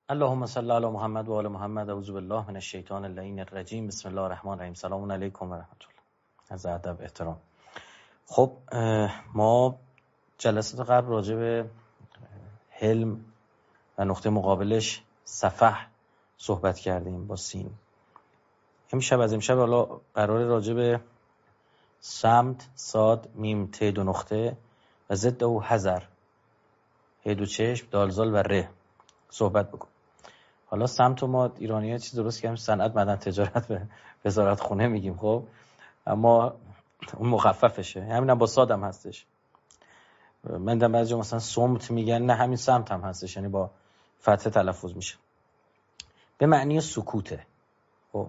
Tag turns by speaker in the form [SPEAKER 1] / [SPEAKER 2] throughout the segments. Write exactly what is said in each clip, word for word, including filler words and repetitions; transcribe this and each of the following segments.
[SPEAKER 1] اللهم صل علی محمد و آل محمد. اعوذ بالله من الشیطان اللعین الرجیم. بسم الله الرحمن الرحیم. سلام علیکم و رحمت الله. از ادب احترام. خب ما جلسات قبل راجع به حلم و نقطه مقابلش سفح صحبت کردیم با سین. امشب از امشب حالا قرار راجع به صمت، صاد، میم، ت دو نقطه و ضد او حذر، ه دو چشم، دالزال و ره صحبت بکن. حالا سمت ما ایرانی‌ها چیز درست کردیم، صنعت، معدن، تجارت و وزارت خونه میگیم. خب اما اون مخففشه، همین هم با صاد هم هستش. من دیدم بعضی جا مثلا صمت میگن، نه همین سمت هم هستش، یعنی با فتحه تلفظ میشه، به معنی سکوته. خب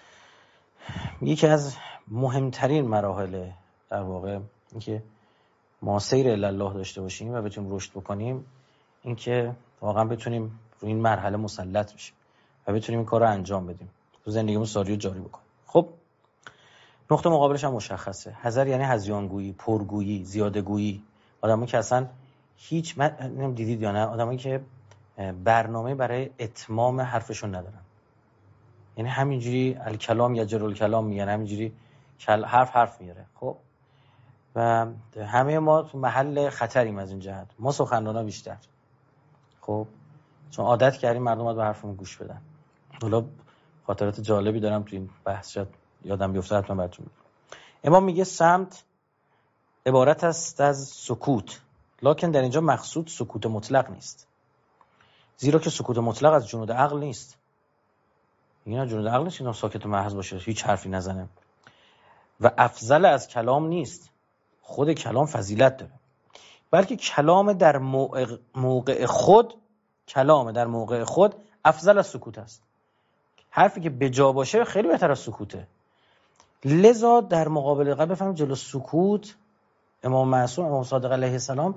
[SPEAKER 1] یکی از مهمترین مراحل در واقع اینکه ما سیر الی الله داشته باشیم و بتونیم رشد بکنیم، اینکه واقعا بتونیم روی این مرحله مسلط بشیم و بتونیم این کار رو انجام بدیم، تو زندگیمون ساری رو جاری بکنیم. خب نقطه مقابلش هم مشخصه. حذر یعنی هذیانگویی، پرگویی، زیادگویی. آدمایی که اصلا هیچ، من دیدید یا نه، آدمایی که برنامه برای اتمام حرفشون ندارن، یعنی همینجوری الکلام یجر الکلام میگن، همینجوری حرف حرف میاره. خب و همه ما تو محل خطریم از این جهت، ما سخنرانا بیشتر. خب چون عادت کردیم مردم به حرفمون گوش بدن. حالا خاطرات جالبی دارم تو این بحث، شاید یادم بیفته حتما براتون میگم. امام میگه صمت عبارت است از سکوت، لکن در اینجا مقصود سکوت مطلق نیست، زیرا که سکوت مطلق از جنود عقل نیست. اینا جنود عقل نیست، اینا ساکت و محض باشه، هیچ حرفی نزنه. و افضل از کلام نیست، خود کلام فضیلت داره، بلکه کلام در موقع, موقع خود کلام در موقع خود افضل از سکوت است. حرفی که به جا باشه خیلی بهتر از سکوته. لذا در مقابل قبل بفهمید جلو سکوت امام معصوم، امام صادق علیه السلام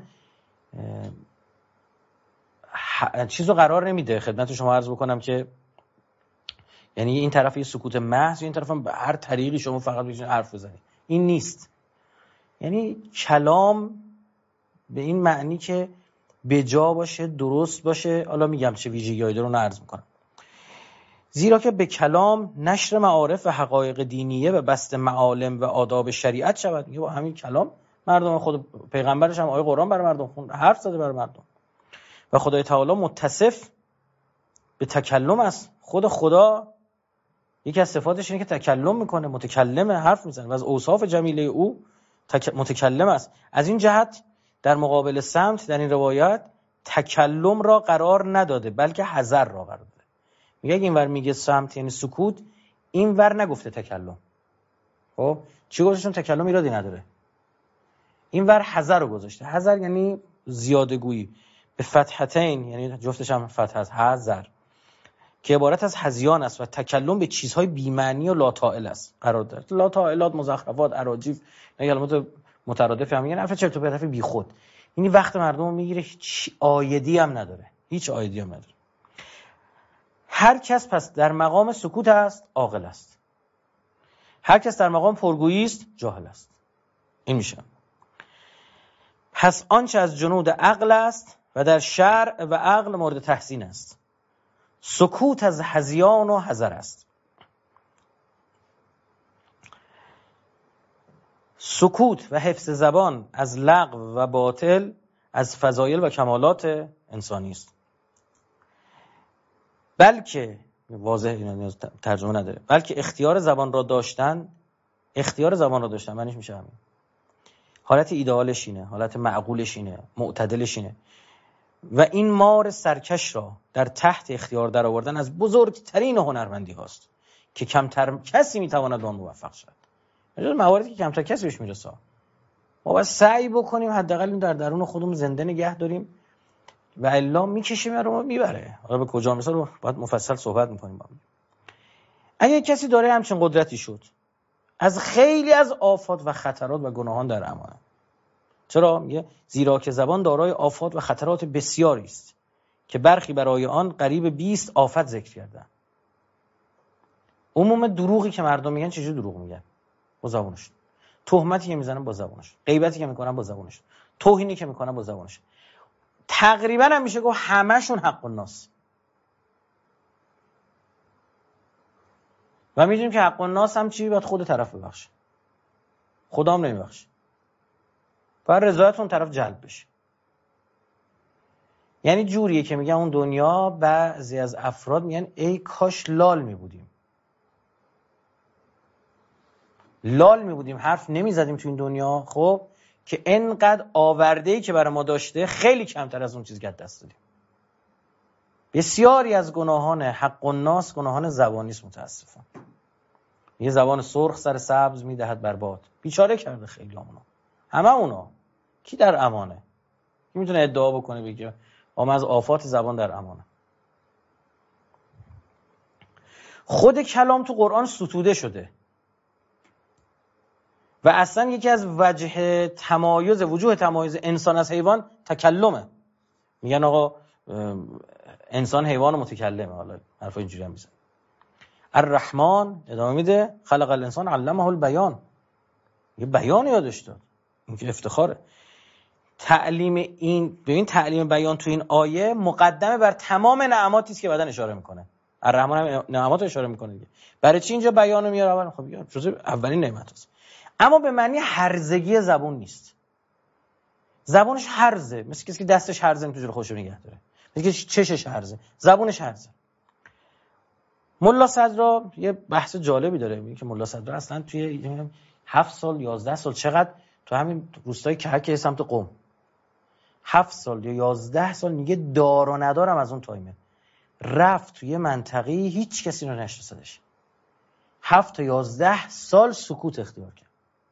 [SPEAKER 1] چیزو قرار نمیده. خدمت شما عرض بکنم که یعنی این طرف یه سکوت محض، این طرف هم به هر طریقی شما فقط بتونید حرف بزنید، این نیست. یعنی کلام به این معنی که به جا باشه، درست باشه. حالا میگم چه ویژگی‌هایی داره، اون عرض میکنم. زیرا که به کلام نشر معارف و حقایق دینیه و بست معالم و آداب شریعت شود. میگه با همین کلام مردم، خود پیغمبرش هم آیه قرآن برای مردم خوند، حرف زده برای مردم. و خدای تعالی متصف به تکلم است. خود خدا یکی از صفاتش اینه که تکلم میکنه، متکلمه، حرف میزنه و از اوصاف جمیله او تک... متکلم است. از این جهت در مقابل صمت در این روایت تکلم را قرار نداده، بلکه حذر را قرار داده. میگه این ور میگه صمت یعنی سکوت، این ور نگفته تکلم. خب چی گذاشته؟ چون تکلم ایرادی نداره. این ور حذر رو گذاشته. حذر یعنی زیادگویی به فتحتین، یعنی جفتش هم فتح است، حذر، که عبارت از هذیان است و تکلم به چیزهای بی‌معنی و لاطائل است قرار داره. لاطائلات، مزخرفات، اراجیف، نه کلمات مترادف هم میگن، حرف چرت و پرت بیخود. یعنی وقت مردم میگیره، هیچ آیدی هم نداره، هیچ آیدی هم نداره. هر کس پس در مقام سکوت است عاقل است، هر کس در مقام پرگویی است جاهل است. این میشه. پس آنچه از جنود عقل است و در شرع و عقل مورد تحسین است، سکوت از هذیان و حذر است. سکوت و حفظ زبان از لغو و باطل از فضایل و کمالات انسانی است، بلکه واضح اینا ترجمه نداره، بلکه اختیار زبان را داشتن، اختیار زبان را داشتن معنیش میشه همین. حالت ایدئالش اینه، حالت معقولش اینه، معتدلش اینه. و این مار سرکش را در تحت اختیار در آوردن از بزرگترین هنرمندی هاست که کمتر کسی میتواند به آن موفق شد. یعنی مواردی که کمتر کسی بهش میرسه، ما باید سعی بکنیم حداقل این در درون خودمون زنده نگه داریم و الا میکشیم رو میبره. حالا به کجا مثلا رو باید مفصل صحبت میکنیم. اگه کسی داره همچین قدرتی شد، از خیلی از آفات و خطرات و گناهان در امانه. چرا؟ میگه زیرا که زبان دارای آفات و خطرات بسیاری است که برخی برای آن قریب بیست آفت ذکر کردن. عموم دروغی که مردم میگن چجوری دروغ میگن؟ با زبانشون. تهمتی که میزنن با زبانشون، غیبتی که میکنن با زبانشون، توهینی که میکنن با زبانشون. تقریبا هم میشه گفت همشون حق الناس. و میدونیم که حق الناس هم چی؟ باید خود طرف ببخشه، خدا هم نمیبخشه، باید رضایت اون طرف جلب بشه. یعنی جوریه که میگن اون دنیا بعضی از افراد میگن ای کاش لال میبودیم، لال میبودیم حرف نمیزدیم تو این دنیا، خب که انقدر آورده‌ای که برای ما داشته خیلی کمتر از اون چیزی که دست دادیم. بسیاری از گناهان حق الناس گناهان زبانی است متاسفانه. یه زبان سرخ سر سبز میدهد بر باد. بیچاره کرده خیلی همونا. همه اونا. کی در امانه؟ کی میتونه ادعا بکنه بگه ما از آفات زبان در امانه؟ خود کلام تو قرآن ستوده شده و اصلا یکی از وجه تمایز وجوه تمایز انسان از حیوان تکلمه. میگن آقا انسان حیوان متکلمه. حالا حرفا اینجوری هم میزنه. الرحمن ادامه میده خلق الانسان علمه البیان، یه بیان یادش داد. این که افتخاره. تعلیم این ببین تعلیم بیان تو این آیه مقدمه بر تمام نعماتی است که بعدن اشاره میکنه. الرحمن هم نعمات رو اشاره میکنه دیگه. برای چی اینجا بیانو میاره؟ اول خب میگه جزء اولین نعمت است، اما به معنی هرزگی زبون نیست. زبونش هرزه، مثل کسی که دستش هرزه تو جلو خودش نگه داره، مثل کسی چشش هرزه، زبونش هرزه. ملا صدرا یه بحث جالبی داره، میگه که ملا صدرا اصلا توی هفت سال یازده سال چقدر تو همین روستای کهک سمت قم هفت سال یا یازده سال میگه دار و ندارم از اون تایمه رفت توی منطقه‌ای هیچ کسی رو نشناسدش. هفت تا یازده سال سکوت اختیار کرد.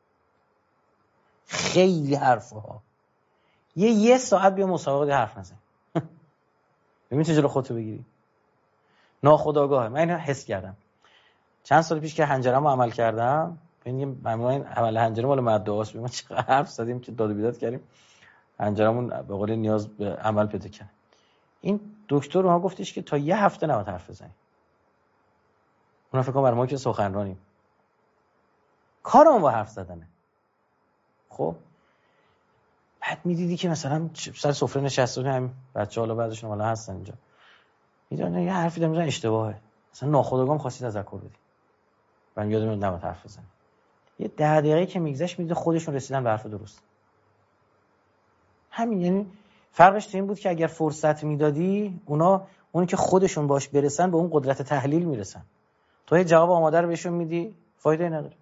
[SPEAKER 1] خیلی حرفه ها. یه یه ساعت بیا مسابقه حرف نزن. ببین چه جلو خودتو بگیری. ناخودآگاهه. من اینو حس کردم. چند سال پیش که حنجره‌مو عمل کردم، ببین معمولا عمل حنجره مال مدعاست. ما چقدر حرف زدیم که داد و بیداد کردیم. حنجره‌مون به قول نیاز به عمل پیدا کرد. این دکتر ما گفتش که تا یه هفته نباید حرف بزنی. اونا فکر کنم برای ما که سخنرانیم. کارمون با حرف زدنه. خب بعد میدیدی که مثلا سر سفره نشسته همین بچه‌ها حالا بعضیشون حالا هستن اینجا. میدونن یه حرفی دارن میزنن اشتباهه. مثلا ناخودآگاه خواستی تذکر بدی. من یادم نمیاد نباید حرف بزنی. یه ده دقیقه که میگذشت میدید خودشون رسیدن به حرف درست. همین، یعنی فرقش تو این بود که اگر فرصت میدادی اونا اونی که خودشون باش برسن به اون قدرت تحلیل میرسن. تو یه جواب آماده رو بهشون میدی فایده نداره.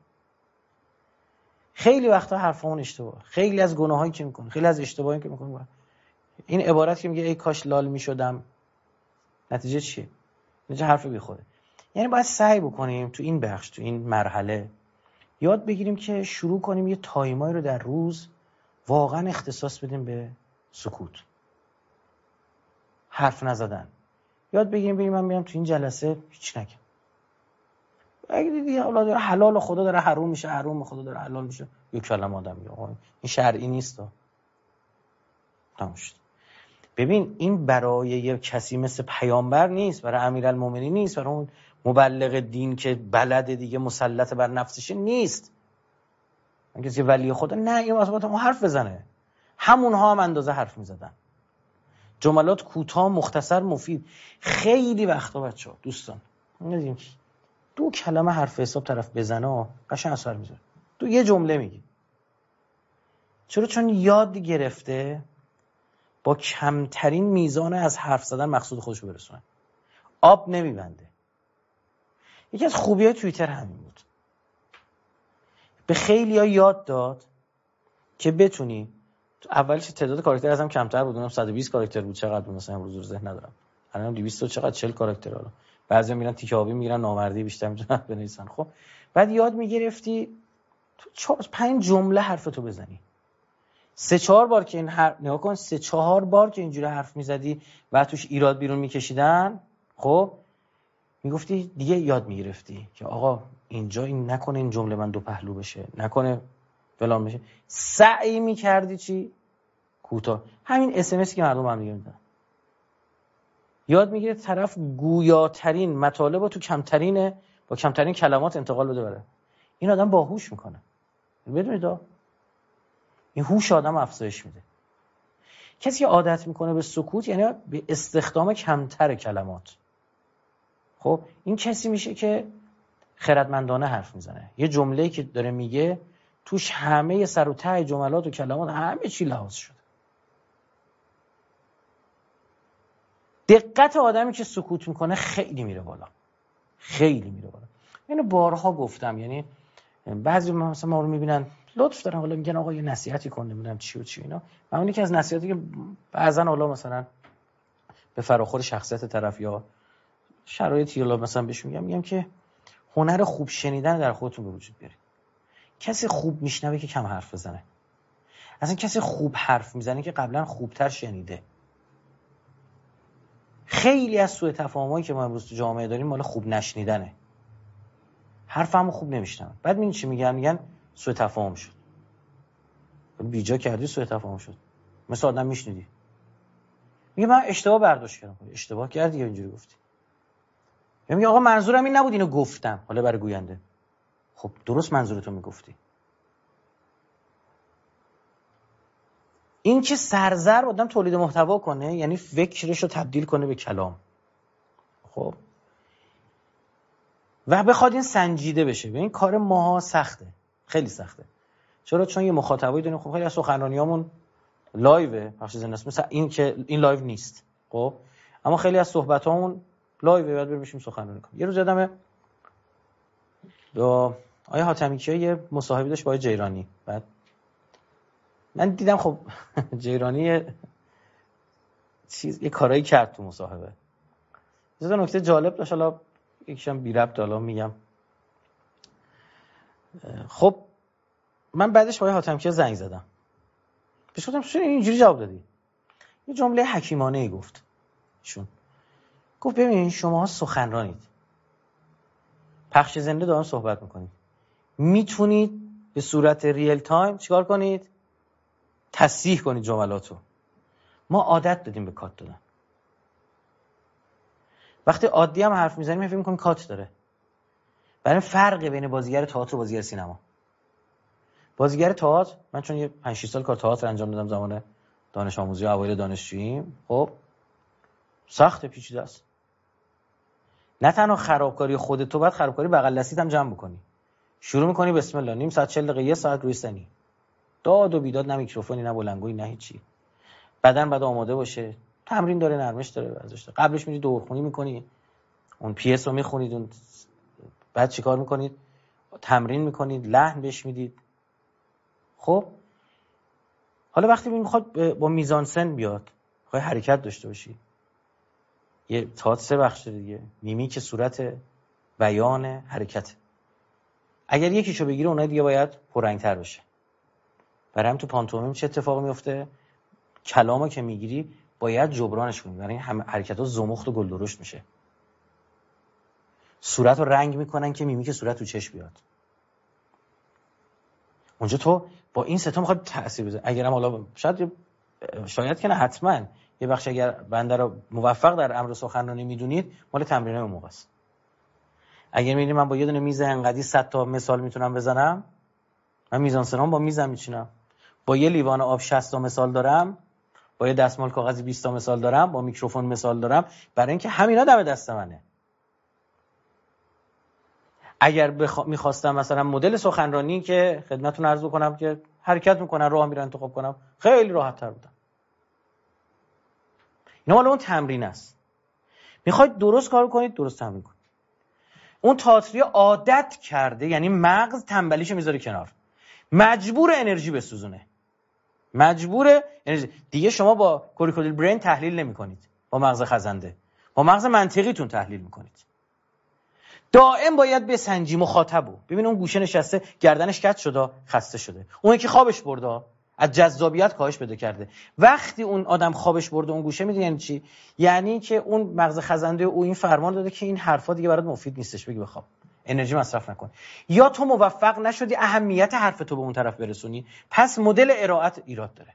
[SPEAKER 1] خیلی وقتا حرفمون اشتباه، خیلی از گناهایی که میکنه، خیلی از اشتباهایی که میکنه. این عبارت که میگه ای کاش لال میشدم، نتیجه چیه؟ نتیجه حرف بیخوده. یعنی باید سعی بکنیم تو این بخش، تو این مرحله یاد بگیریم که شروع کنیم یه تایمایی رو در روز واقعا اختصاص بدیم به سکوت، حرف نزدن. یاد بگیریم ببین من میام تو این جلسه هیچ نگم. اگه دیدی حالا داره حلال خدا داره حرام میشه، حرام خدا داره حلال میشه، یک کلمه آدم میگه این شرعی نیست. تموم شد. ببین این برای یه کسی مثل پیامبر نیست، برای امیرالمومنین نیست، برای اون مبلغ دین که بلد دیگه مسلط بر نفسش نیست. اگه کسی ولی خدا نه این واسه ما حرف بزنه. همونها هم اندازه حرف میزدن. جملات کوتاه، مختصر، مفید. خیلی وقتا بچه‌ها دوستان می‌دونیم دو کلمه حرف حساب طرف بزنه قشنگ اثر میذاره. تو یه جمله میگی. چرا؟ چون یاد گرفته با کمترین میزان از حرف زدن مقصود خودشو برسونه. آب نمیبنده. یکی از خوبی‌های توییتر همین بود. به خیلی‌ها یاد داد که بتونی اولش تعداد کاراکتر ازم کمتر بود، اونم صد و بیست کاراکتر بود. چقدر بود مثلا امروز رو ذهن ندارم. الان دویست چقدر چهل کاراکتر حالا. بعضیا میرن تیکه آبی میگیرن نامردی بیشتر میتونن بنویسن. خب بعد یاد میگرفتی تو چهار پنج جمله حرفتو بزنی. سه چهار بار که این حرف نگاه کن، سه چهار بار که اینجوری حرف میزدی و توش ایراد بیرون میکشیدن، خب میگفتی دیگه یاد میگرفتی که آقا اینجا این نکنه این جمله من دو پهلو بشه، نکنه فلان بشه. سعی میکردی چی؟ کوتاه. همین اس ام اس که مردم هم دیگه میدن. یاد میگیره طرف گویاترین مطالب رو تو کمترین با کمترین کلمات انتقال بده بره. این آدم باهوش میکنه. بدونید این هوش آدم افزایش میده. کسی که عادت میکنه به سکوت یعنی به استخدام کمتر کلمات. خب این کسی میشه که خردمندانه حرف میزنه. یه جمله‌ای که داره میگه توش همه سر و ته جملات و کلمات همه چی لحاظ شده. دقت آدمی که سکوت میکنه خیلی میره بالا، خیلی میره بالا. اینو بارها گفتم، یعنی بعضی مثلا ما رو میبینن لطف دارن حالا میگن آقا یه نصیحتی کن، نمیدونم چی و چی اینا. من اون یکی از نصیحتی که بعضن حالا مثلا به فراخور شخصیت طرف یا شرایطی حالا مثلا بهش میگم، میگم که هنر خوب شنیدن در خودتون به وجود بیارید. کسی خوب میشنوه که کم حرف بزنه. اصلا کسی خوب حرف میزنه که قبلا خوبتر شنیده. خیلی از سوء تفاهمایی که ما امروز تو جامعه داریم مال خوب نشنیدنه. حرفمو خوب نمیشنوم. بعد میبینی چی میگن؟ میگن سوء تفاهم شد. بیجا کردی سوء تفاهم شد. مثل آدم میشنیدی. میگه من اشتباه برداشت کردم. اشتباه کردی یا اینجوری گفتی؟ یا میگه آقا منظورم این نبود اینو گفتم. حالا برای گوینده. خب درست منظورتو میگفتی. این که سرزر آدم تولید محتوا کنه، یعنی فکرشو تبدیل کنه به کلام. خب و بخواد این سنجیده بشه. ببین کار ماها سخته، خیلی سخته. چرا؟ چون یه مخاطبایی داریم. خب خیلی از سخنرانیامون لایوه، پخش زنده است. مثلا این که این لایو نیست. خب اما خیلی از صحبتامون لایوه، بعد بریم بشیم سخنرانی کنیم. یه روز یادمه با آقای حاتمیکیا یه مصاحبه داشت با آقای جیرانی. بعد من دیدم خب جیرانی چیز یه کارایی کرد تو مصاحبه. یه نکته جالب داشت، حالا یکیشم بی ربط حالا میگم. خب من بعدش با آقای حاتمیکیا زنگ زدم. بهش گفتم چرا اینجوری جواب دادی؟ یه جمله حکیمانه ای گفت. ایشون گفت ببین شما سخنرانید، پخش زنده دارم صحبت میکنید، میتونید به صورت ریل تایم چیکار کنید؟ تصحیح کنید جملاتو. ما عادت دادیم به کات دادن. وقتی عادی هم حرف میزنیم فکر میکنیم کات داره. برای فرق بین بازیگر تئاتر و بازیگر سینما. بازیگر تئاتر، من چون یه پنج شش سال کار تئاتر انجام دادم زمان دانش آموزی و اوایل دانشجوییم، خب سخت پیچیده است. نه تنها خرابکاری خودت، تو باید خرابکاری بغل دستیت هم جمع بکنی. شروع میکنی بسم الله، نیم ساعت چهل دقیقه یه ساعت روی سنی، داد و بیداد، نه میکروفونی نه بلندگویی نه هیچی. بدن بعد آماده باشه، تمرین داره، نرمش داره، ورزش داره. قبلش میری دورخونی میکنی، اون پی اس رو میخونید، اون بعد چیکار میکنید؟ تمرین میکنید، لحن بهش میدید. خب حالا وقتی میخواد با میزانسن بیاد، خواهی حرکت داشته باشی. یه تئاتر سه بخش دیگه، میمیک، صورت، بیان، حرکت. اگر یکیشو بگیره اونها دیگه باید پررنگ‌تر بشه. برای هم تو پانتومیم چه اتفاقی میفته؟ کلامو که میگیری باید جبرانش کنی، برای این هم حرکت‌ها زمخت و گل درشت میشه. صورت رو رنگ میکنن که میمیک صورت تو چشم بیاد. اونجا تو با این سه تا میخواد تاثیر بذاری. اگرم حالا شاید شاید که نه حتما یه بخش اگر بنده رو موفق در امر سخنرانی میدونید مال تمرینای اون موقع است. اگر میبینید من با یه دونه میز انقدی صد تا مثال میتونم بزنم، من میزانسنام با میزم میچینم. با یه لیوان آب شصت تا مثال دارم، با یه دستمال کاغذی بیست تا مثال دارم، با میکروفون مثال دارم، برای اینکه همینا دم دست منه. اگر بخ... میخواستم مثلا مدل سخنرانی که خدمتتون عرض بکنم که حرکت میکنن، راه میرن انتخاب کنم، خیلی راحت تر بودم. اینا مال اون تمرین است. میخواید درست کار کنید، درست تمرین کنید. اون تئاتری عادت کرده، یعنی مغز تنبلیشو میذاره کنار، مجبور انرژی بسوزونه، مجبور انرژی. دیگه شما با کوریکولیل برین تحلیل نمیکنید، با مغز خزنده، با مغز منطقیتون تحلیل میکنید. دائم باید بسنجی مخاطبو. ببین اون گوشه نشسته گردنش کج شده، خسته شده، اون یکی خوابش برده، از جذابیت کاهش پیدا کرده. وقتی اون آدم خوابش برده اون گوشه، میدونی یعنی چی؟ یعنی که اون مغز خزنده او این فرمان داده که این حرفا دیگه برات مفید نیستش، بگی بخواب، انرژی مصرف نکن. یا تو موفق نشدی اهمیت حرف تو به اون طرف برسونی، پس مدل ارائهت ایراد داره،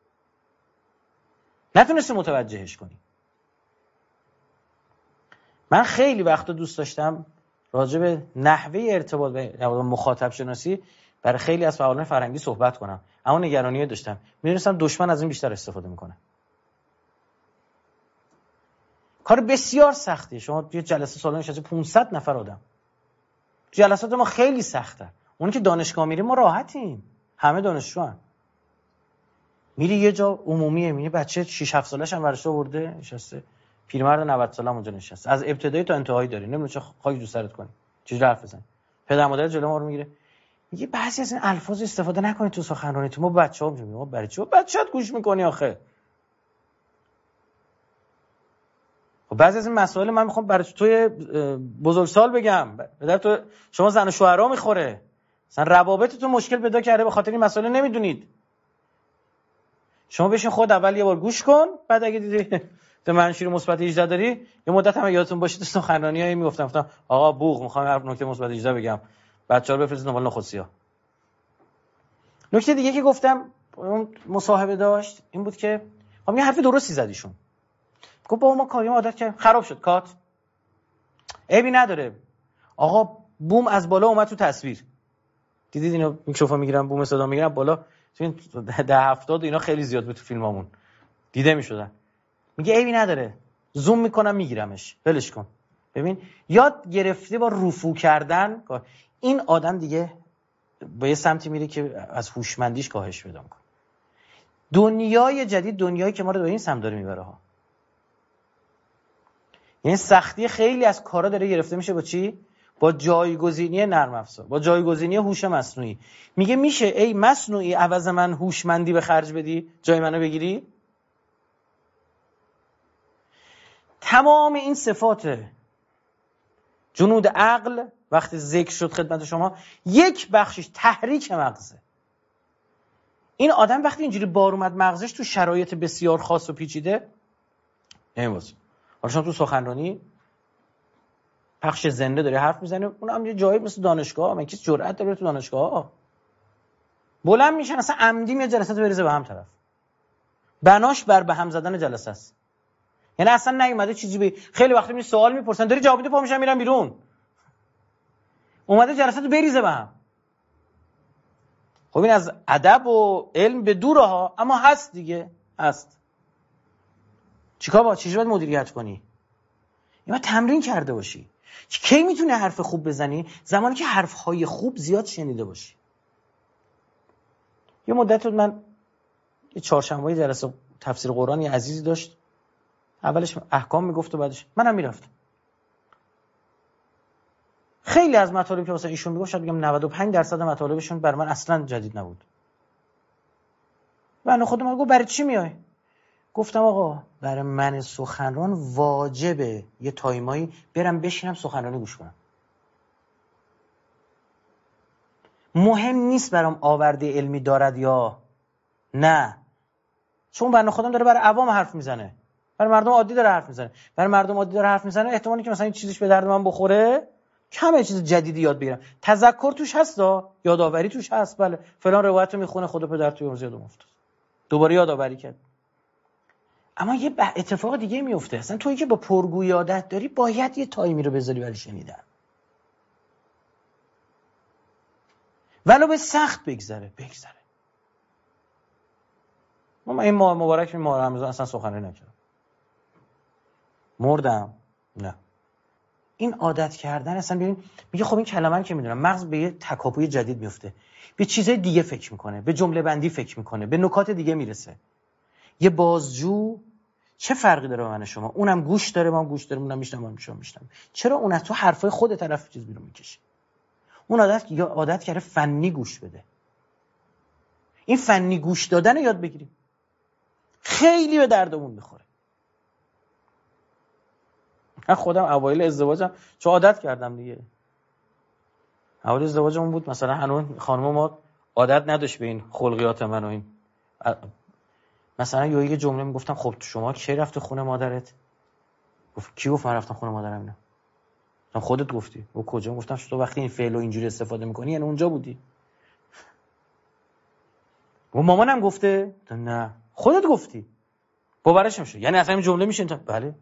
[SPEAKER 1] نتونستی متوجهش کنی. من خیلی وقتا دوست داشتم راجع به نحوه ارتباط با مخاطب شناسی برای خیلی از فعالان فرهنگی صحبت کنم، اما نگرانی داشتم، می‌دونستم دشمن از این بیشتر استفاده میکنه. کار بسیار سختیه. شما یه جلسه سالن نشسته پانصد نفر آدم، جلسات ما خیلی سخته. اون که دانشگاه میریم ما راحتیم، همه دانشجوان. میری یه جا عمومیه، میری بچه شش هفت سالش هم ورشته آورده نشسته، پیرمرد نود ساله اونجا نشسته، از ابتدایی تا انتهایی داری، نمیدونم چه خاک تو سرت کنی، چجوری حرف بزنی. پدر مادر جلو ما رو میگیره میگه بعضی از این الفاظ استفاده نکنید تو سخنرانیتون. ما بچه‌ها میگیم ما برای چی بچه‌ات گوش میکنی آخه؟ خب بعضی از این مسائل من میخوام برای توی بزرگسال بگم، بدر تو شما زن و شوهرها میخوره، مثلا روابطتون مشکل پیدا کرده به خاطر این مسائل نمیدونید. شما بشین خود اول یه بار گوش کن، بعد اگه دیدی تو منشور مثبت هجده داری، یه مدت هم یادتون باشه تو سخنرانیایی میگفتم گفتم آقا بوق میخوام هر نکته مثبت هجده بگم، بچه‌ها رو بفرستید دنبال نخودسیا. نکته دیگه که گفتم اون مصاحبه داشت این بود که خب یه حرف درستی زدیشون. گفت بابا ما کاریم عادت کردیم خراب شد کات. عیبی نداره. آقا بوم از بالا اومد تو تصویر. دیدید اینا میکروفون میگیرن بوم صدا میگیرن بالا، تو این ده هفتاد اینا خیلی زیاد بود تو فیلمامون. دیده میشدن. میگه عیبی نداره. زوم میکنم میگیرمش. ولش کن. ببین یاد گرفته با رفو کردن این آدم دیگه به یه سمتی میره که از هوشمندیش کاهش پیدا میکنه. دنیای جدید دنیایی که ما رو به این سمت داره میبره ها. یعنی سختی خیلی از کارا داره گرفته میشه با چی؟ با جایگزینی نرم افزار، با جایگزینی هوش مصنوعی. میگه میشه ای مصنوعی عوض من هوشمندی به خرج بدی، جای منو بگیری؟ تمام این صفات جنود عقل وقتی ذکر شد خدمت شما، یک بخشش تحریک مغزه. این آدم وقتی اینجوری بار اومد مغزش تو شرایط بسیار خاص و پیچیده نمی‌واسه. حالا شما تو سخنرانی پخش زنده داره حرف میزنه، اون هم یه جایی مثل دانشگاه، من کسی جرأت داره تو دانشگاه بلند میشن اصلا عمدی میاد جلسات بریزه به هم طرف. بناش بر به هم زدن جلسه است. یعنی اصلا نیومده چیزی به خیلی وقتی می سوال میپرسن داری جواب میدی پا میشن میرن بیرون. اومده جلساتو بریزه به هم. خب این از ادب و علم به دوره ها، اما هست دیگه، هست. چیکار با چیزی باید مدیریت کنی؟ یا تمرین کرده باشی. کی میتونه حرف خوب بزنی؟ زمانی که حرفهای خوب زیاد شنیده باشی. یه مدت بود من یه چهارشنبه جلسه تفسیر قرآن یه عزیزی داشت، اولش احکام میگفت و بعدش منم میرفتم. خیلی از مطالبی که واسه ایشون میگفت شاید بگم نود و پنج درصد مطالبشون بر من اصلا جدید نبود. من خودم گفتم برای چی میای؟ گفتم آقا برای من سخنران واجبه یه تایمایی برم بشینم سخنرانی گوش کنم. مهم نیست برام آورده علمی دارد یا نه، چون بنده خودم داره برای عوام حرف میزنه، برای مردم عادی داره حرف میزنه. برای مردم عادی داره حرف میزنه احتمالی که مثلا این چیزیش به درد من بخوره کمه چیز جدیدی یاد بگیرم. تذکر توش هستا، یادآوری توش هست، بله فلان روایت رو میخونه خدا پدر توی روز یادم افتاد دوباره یادآوری کرد. اما یه اتفاق دیگه میفته، اصلا تویی که با پرگویی عادت داری باید یه تایمی رو بذاری برای شنیدن، ولو به سخت بگذره بگذره. من این ماه مبارک این ماه رمضان اصلا سخنرانی نکردم، مردم. نه این عادت کردن اصلا ببین میگه خب این کلمه رو که میدونم مغز به یه تکاپوی جدید میفته، به چیزای دیگه فکر میکنه، به جمله بندی فکر میکنه، به نکات دیگه میرسه. یه بازجو چه فرقی داره با من شما؟ اونم گوش داره ما هم گوش داریم، اونم میشنم ما میشنم میشنم چرا اون از تو حرفای خود طرف چیز بیرون میکشه؟ اون عادت یا عادت کرده فنی گوش بده. این فنی گوش دادن رو یاد بگیریم، خیلی به دردمون میخوره. من خودم اوایل ازدواجم چه عادت کردم دیگه، اوایل ازدواجمون بود مثلا هنوز خانم ما عادت نداشت به این خلقیات من و این مثلا یه جمله میگفتم خب شما کی رفته خونه مادرت؟ گفت کی گفت من رفتم خونه مادرم؟ اینا تو خودت گفتی. و کجا؟ گفتم تو وقتی این فعل رو اینجوری استفاده میکنی یعنی اونجا بودی. و مامانم گفته؟ نه خودت گفتی. باورش نمیشه یعنی اصلا این جمله میشه؟ بله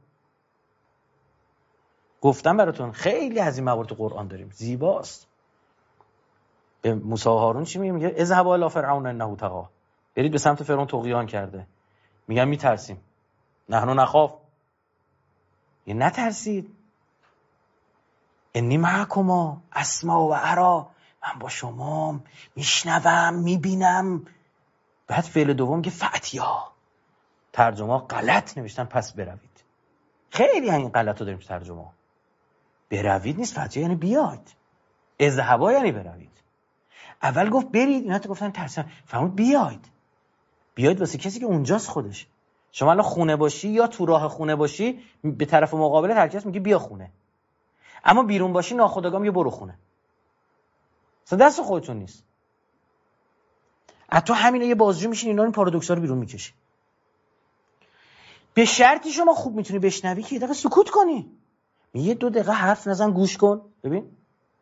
[SPEAKER 1] گفتم براتون خیلی از این موارد قرآن داریم، زیباست. به موسی و هارون چی میگه؟ میگه اذهبوا الی فرعون انه طغی، برید به سمت فرعون طغیان کرده. میگن میترسیم، نحن نخاف. یه نترسید. انی معکما اسمع و ارا، من با شما میشنوم میبینم. بعد فعل دوم که فأتیا، ترجمه غلط نوشتن پس بروید. خیلی این غلط رو داریم تو ترجمه. بروید نیست، فأتیا یعنی بیاید، اذهبا یعنی بروید. اول گفت برید، اینا تو گفتن ترسم، فهمید بیاید. بیاید واسه کسی که اونجاست خودش. شما الان خونه باشی یا تو راه خونه باشی، به طرف مقابل هر کس میگی بیا خونه، اما بیرون باشی ناخودآگاه میگه برو خونه. اصلا دست خودتون نیست. حتی همین یه بازجو میشین اینا این پارادوکسا رو بیرون میکشی. به شرطی شما خوب میتونی بشنوی که یه دقیقه سکوت کنی. یه دو دقیقه حرف نزن، گوش کن. ببین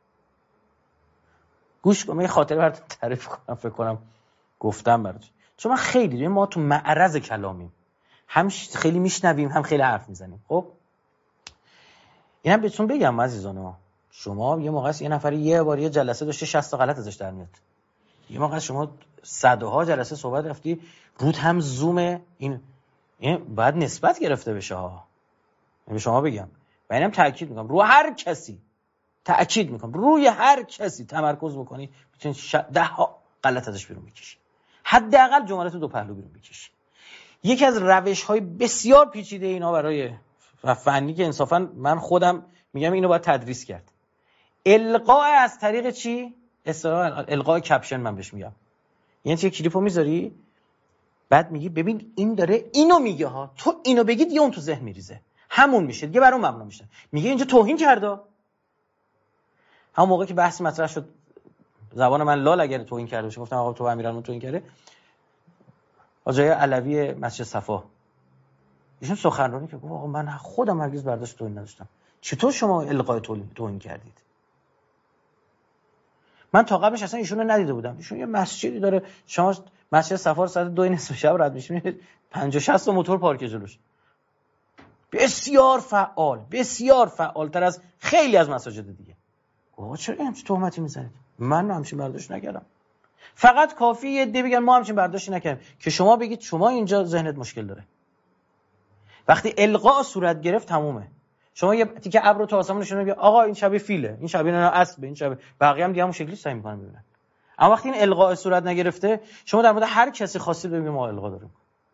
[SPEAKER 1] گوش کن. من یه خاطره براتون تعریف کنم، فکر کنم گفتم براتون. چون من خیلی ما تو معرض کلامیم، هم خیلی میشنویم هم خیلی حرف میزنیم. خب اینم بهتون بگم عزیزان، شما یه موقع یه نفر یه بار یه جلسه داشته شصت تا غلط ازش در میاد. یه موقع شما صدها جلسه صحبت رفتی رود هم زوم این این بعد نسبت گرفته بشه ها. من به شما بگم و اینم تاکید میکنم رو هر کسی، تاکید میکنم روی هر کسی تمرکز بکنی میتونی ش... ده ها غلط ازش بیرون بکشی. حداقل جملات دو پهلو بیرون بکشی. یکی از روش‌های بسیار پیچیده اینا برای فنی که انصافا من خودم میگم اینو باید تدریس کرد، القاء از طریق چی؟ اصطلاحاً القاء کپشن من بهش میگم. یعنی چه کلیپو میذاری بعد میگی ببین این داره اینو میگه ها، تو اینو بگی دیگه اون تو ذهن میریزه، همون میشه دیگه، برام ممنون میشه. میگه اینجا توهین کرده. همون موقع که بحث مطرح شد زبان من لال اگر توهین کرده باشه، گفتم آقا تو امیرالمومنین توهین کرده. آجای علوی مسجد صفا ایشون سخنرانی که گفت آقا من خودم هرگز برداشت توهین نداشتم، چطور شما القای توهین کردید؟ من تا قبلش اصلا ایشون رو ندیده بودم. ایشون یه مسجدی داره، شما مسجد صفا رو ساعت دو نصف شب رد میشین پنجاه شصت تا موتور پارک جلوش. بسیار فعال، بسیار فعالتر از خیلی از مساجد دیگه. آقا چرا همچین تهمتی میزنید؟ من همچین برداشت نکردم. فقط کافیه یه عده بگن ما همچین برداشتی نکردیم که شما بگید شما اینجا ذهنت مشکل داره. وقتی القاء صورت گرفت تمومه. شما یه تیکه ابر رو تو آسمون نشون میگه آقا این شبیه فیله، این شبیه نه اسب، این شبیه بقیه هم دیگه همون شکلی سعی میکنن ببینن. اما وقتی این القاء صورت نگرفته، شما در مورد هر کسی خواستید بگید ما القاء داریم.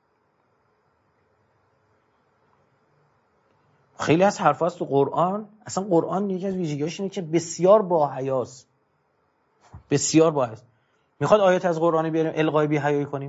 [SPEAKER 1] خیلی از حرفا تو قرآن، اصلا قرآن یکی از ویژگی‌هاش اینه که بسیار با حیاست. بسیار با حیاست. میخواد آیات از قرآنی بیاریم القای بی حیایی کنیم؟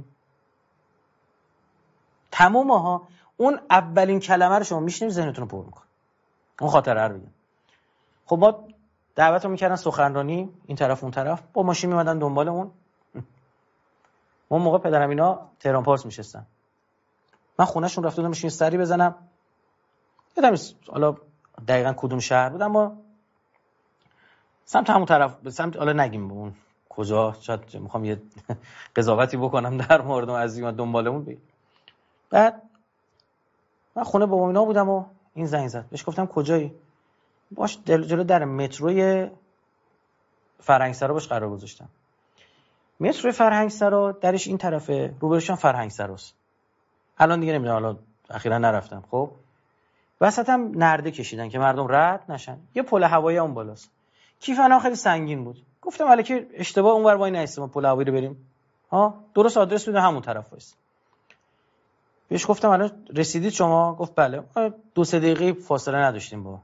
[SPEAKER 1] تمام ها اون اولین کلمه رو شما میشنید ذهنتون رو پر میکنه. اون خاطره رو بگم. خب ما دعوتو میکردن سخنرانی این طرف اون طرف، با ماشین میمدن دنبال اون. اون موقع پدرم اینا تهران پارس میشستن، من خونهشون رفته بودم میشین سری بزنم، یادم نیست حالا دقیقاً کدوم شهر بود، اما سمت همون طرف، به سمت حالا نگیم اون کجا، شاید میخوام یه قضاوتی بکنم در مورد از این دنبالمون بگیم. بعد من خونه بابام اینا بودم و این زنگ زد، بهش گفتم کجایی؟ باش جلو در متروی فرهنگسرا باش قرار گذاشتم. متروی فرهنگسرا درش این طرفه، روبروش هم فرهنگسراست. الان دیگه نمیدونم، حالا اخیرا نرفتم. خب وسط هم نرده کشیدن که مردم رد نشن، یه پل هوایی اون بالاست. کیفنا خیلی سنگین بود. گفتم حالا که اشتباه اونور وای نایستیم، ما پل هوایی رو بریم ها، درست آدرس بده همون طرف وایس. بهش گفتم الان رسیدید شما؟ گفت بله. دو سه دقیقه فاصله نداشتیم با،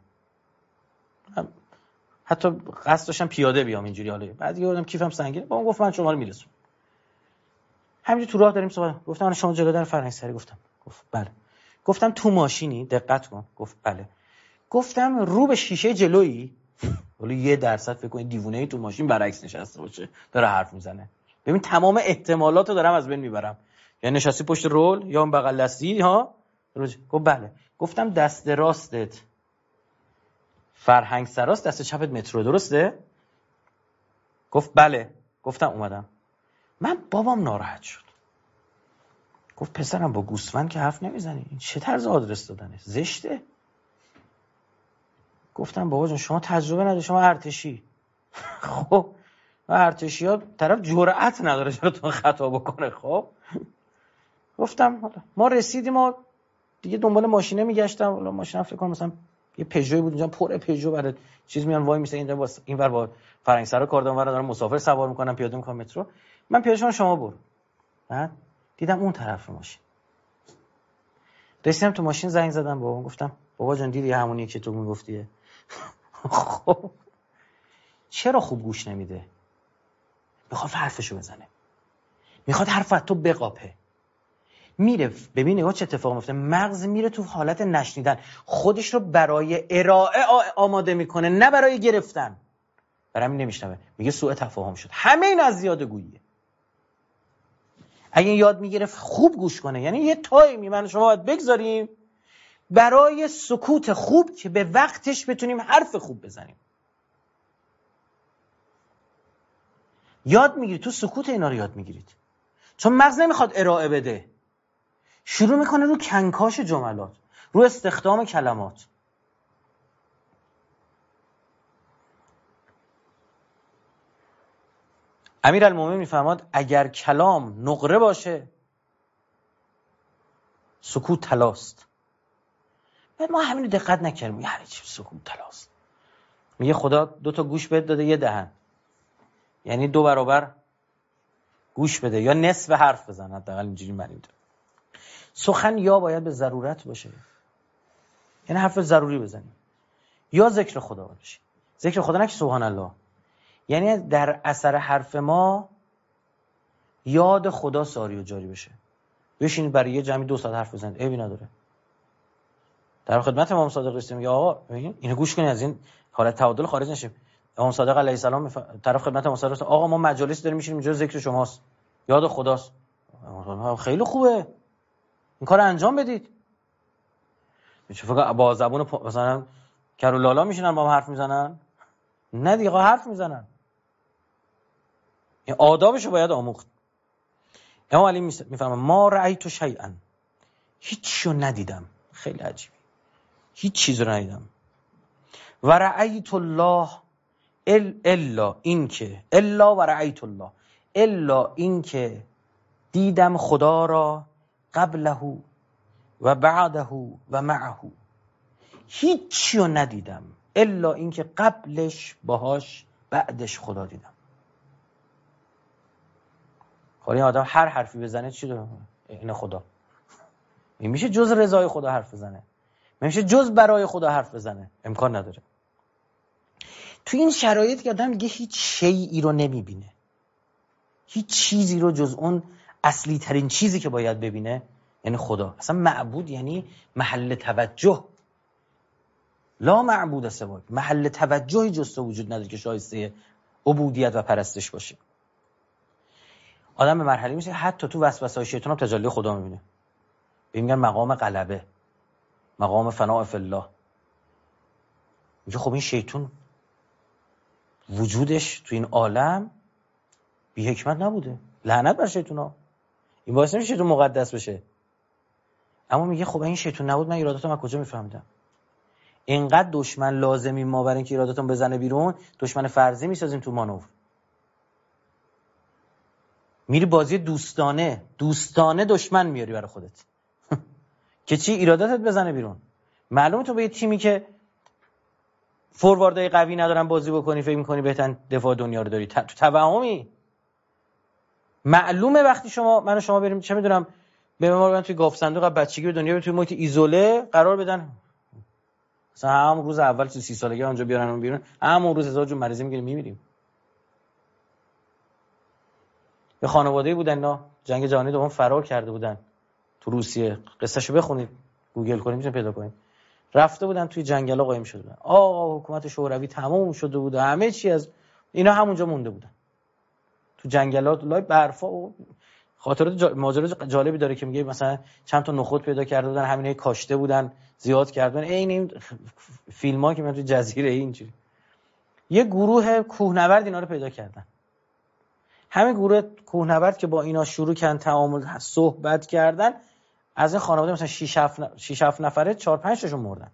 [SPEAKER 1] حتی قصد داشتم پیاده بیام اینجوری. حالا بعد دیگه گفتم کیفم سنگینه، بابا گفت من شما رو میرسونم. همینجوری تو راه داریم صحبت، گفتم الان شما جلو در فرهنگسرا؟ گفتم گفت بله. گفتم تو ماشینی؟ دقت کن. گفت بله. گفتم رو به شیشه جلویی؟ ولی یه درصد فکر کنید دیوونه‌ای تو ماشین برعکس نشسته باشه داره حرف میزنه. ببین تمام احتمالاتو دارم از بین میبرم، یا نشستی پشت رول یا اون بغل دستی ها. گفت بله. گفتم دست راستت فرهنگسراست، دست چپت مترو، درسته؟ گفت بله. گفتم اومدم. من بابام ناراحت شد، گفت پسرم با گوسفند که حرف نمیزنی، این چه طرز آدرس دادنه، زشته. گفتم بابا جون شما تجربه نداری، شما ارتشی. خب و ارتشی ها طرف جرأت نداره جلوتون خطا بکنه. خب گفتم حالا ما رسیدیم، ما دیگه دنبال ماشینه میگشتم، حالا ماشین فکر کنم مثلا یه پژو بود اونجا پر پژو برای چیز میان وای میسه اینجا واسه اینور با فرنگسرا کاردانور دارن مسافر سوار میکنن پیاده میکنن مترو. من پیاده شما شما برو. بعد دیدم اون طرف ماشین. رسیدم تو ماشین زنگ زدم بابام گفتم بابا جان دیدی همونیه که تو میگفتیه. خب چرا خوب گوش نمیده؟ میخواد حرفشو بزنه. میخواد حرفت تو بقاپه. میره ببین نگاه چه اتفاق میفته. مغز میره تو حالت نشنیدن، خودش رو برای ارائه آماده میکنه نه برای گرفتن. برای همین نمیشنوه. میگه سوء تفاهم شد. همه این از یاد گوییه. اگه یاد میگرفت خوب گوش کنه، یعنی یه تایمی من شما باید بگذاریم برای سکوت خوب که به وقتش بتونیم حرف خوب بزنیم. یاد میگیرید تو سکوت اینا رو یاد میگیرید، چون مغز نمیخواد ارائه بده، شروع میکنه رو کنکاش جملات، رو استخدام کلمات. امیرالمومنین میفرماد اگر کلام نقره باشه سکوت طلاست. ما همین رو دقت نکردیم. یعنی چی سکوت طلاست؟ میگه خدا دو تا گوش بهت داده یه دهن، یعنی دو برابر گوش بده یا نصف حرف بزن. حداقل اینجوری معنی داره. سخن یا باید به ضرورت باشه، یعنی حرف ضروری بزنی، یا ذکر خدا باشه. ذکر خدا نه که سبحان الله، یعنی در اثر حرف ما یاد خدا ساری و جاری بشه. بشینید برای یه جمعی دو ساعت حرف بزنید، عیبی نداره. در خدمت امام صادق رسیدیم یا آقا اینو گوش کنید، از این حالت تعادل خارج نشیم. امام صادق علیه السلام مف... طرف خدمت امام صادق آقا ما مجالس داریم میشینیم اینجا ذکر شماست، یاد خداست. خیلی خوبه این کار انجام بدید. چه فقط با زبون پ... مثلا کرولالا میشینن با هم حرف میزنن؟ نه دیگه حرف میزنن. این آدابشو باید آموخت. امام علی میفهمه ما رأیت شیئا، هیچشو ندیدم. خیلی عجیبه، هیچ چیز رو ندیدم. و رأیت الله الا این که الا و رأیت الله الا این که دیدم خدا را قبله و بعده و معه. هیچی رو ندیدم الا این که قبلش باهاش بعدش خدا دیدم. خب این آدم هر حرفی بزنه چی داره؟ این خدا. این میشه جز رضای خدا حرف بزنه؟ میشه جز برای خدا حرف بزنه؟ امکان نداره. تو این شرایط که آدم دیگه هیچ شیئی رو نمیبینه، هیچ چیزی رو جز اون اصلی ترین چیزی که باید ببینه، یعنی خدا. اصلا معبود یعنی محل توجه. لا معبود سواه، محل توجهی جز تو وجود نداره که شایسته عبودیت و پرستش باشه. آدم به مرحله میشه حتی تو وسوسه‌های شیطان هم تجلی خدا میبینه. میگن مقام غلبه، مقام فناء فی الله. میگه خب این شیطان وجودش تو این عالم بی حکمت نبوده. لعنت بر شیطونا. این باعث نمیشه شیطان مقدس بشه. اما میگه خب این شیطان نبود من ارادتم از کجا میفهمیدم؟ اینقدر دشمن لازمی ما برای اینکه ارادتون بزنه بیرون، دشمن فرضی میسازیم تو مانور. میری بازی دوستانه دوستانه دشمن میاری برای خودت که چی؟ ایراداتت بزنه بیرون. معلومه تو به یه تیمی که فورواردای قوی ندارن بازی بکنی فکر میکنی بهترین دفاع دنیا رو داری، تو توهمی. معلومه وقتی شما من و شما بریم چه میدونم به ما رو توی گاف صندوق بچگی به دنیا توی محیط ایزوله قرار بدن، مثلا همون روز اول تو سی سالگی اونجا بیارن اون بیرون، همون روز هزار جون مریضی میگیریم میمیریم. به خانواده‌ای بودن اینا جنگ جهانی دوم فرار کرده بودن تو روسیه، قصهشو بخونید گوگل کنید میتونید پیدا کنید. رفته بودن توی جنگلا قایم شده بودن. آقا حکومت شوروی تمام شده بود، همه چی از اینا همونجا مونده بودن تو جنگلات لای برفا. و خاطرات جا... ماجرا جالبی داره که میگه مثلا چند تا نخود پیدا کرده بودن، همینه کاشته بودن زیاد کردن. عین این فیلم‌ها که میاد تو جزیره اینجوری یه گروه کوهنورد اینا رو پیدا کردن. همین گروه کوهنورد که با اینا شروع کردن تعامل صحبت کردن، از این خانواده مثلا شش هفت نفره چهار پنج تاشون مردن.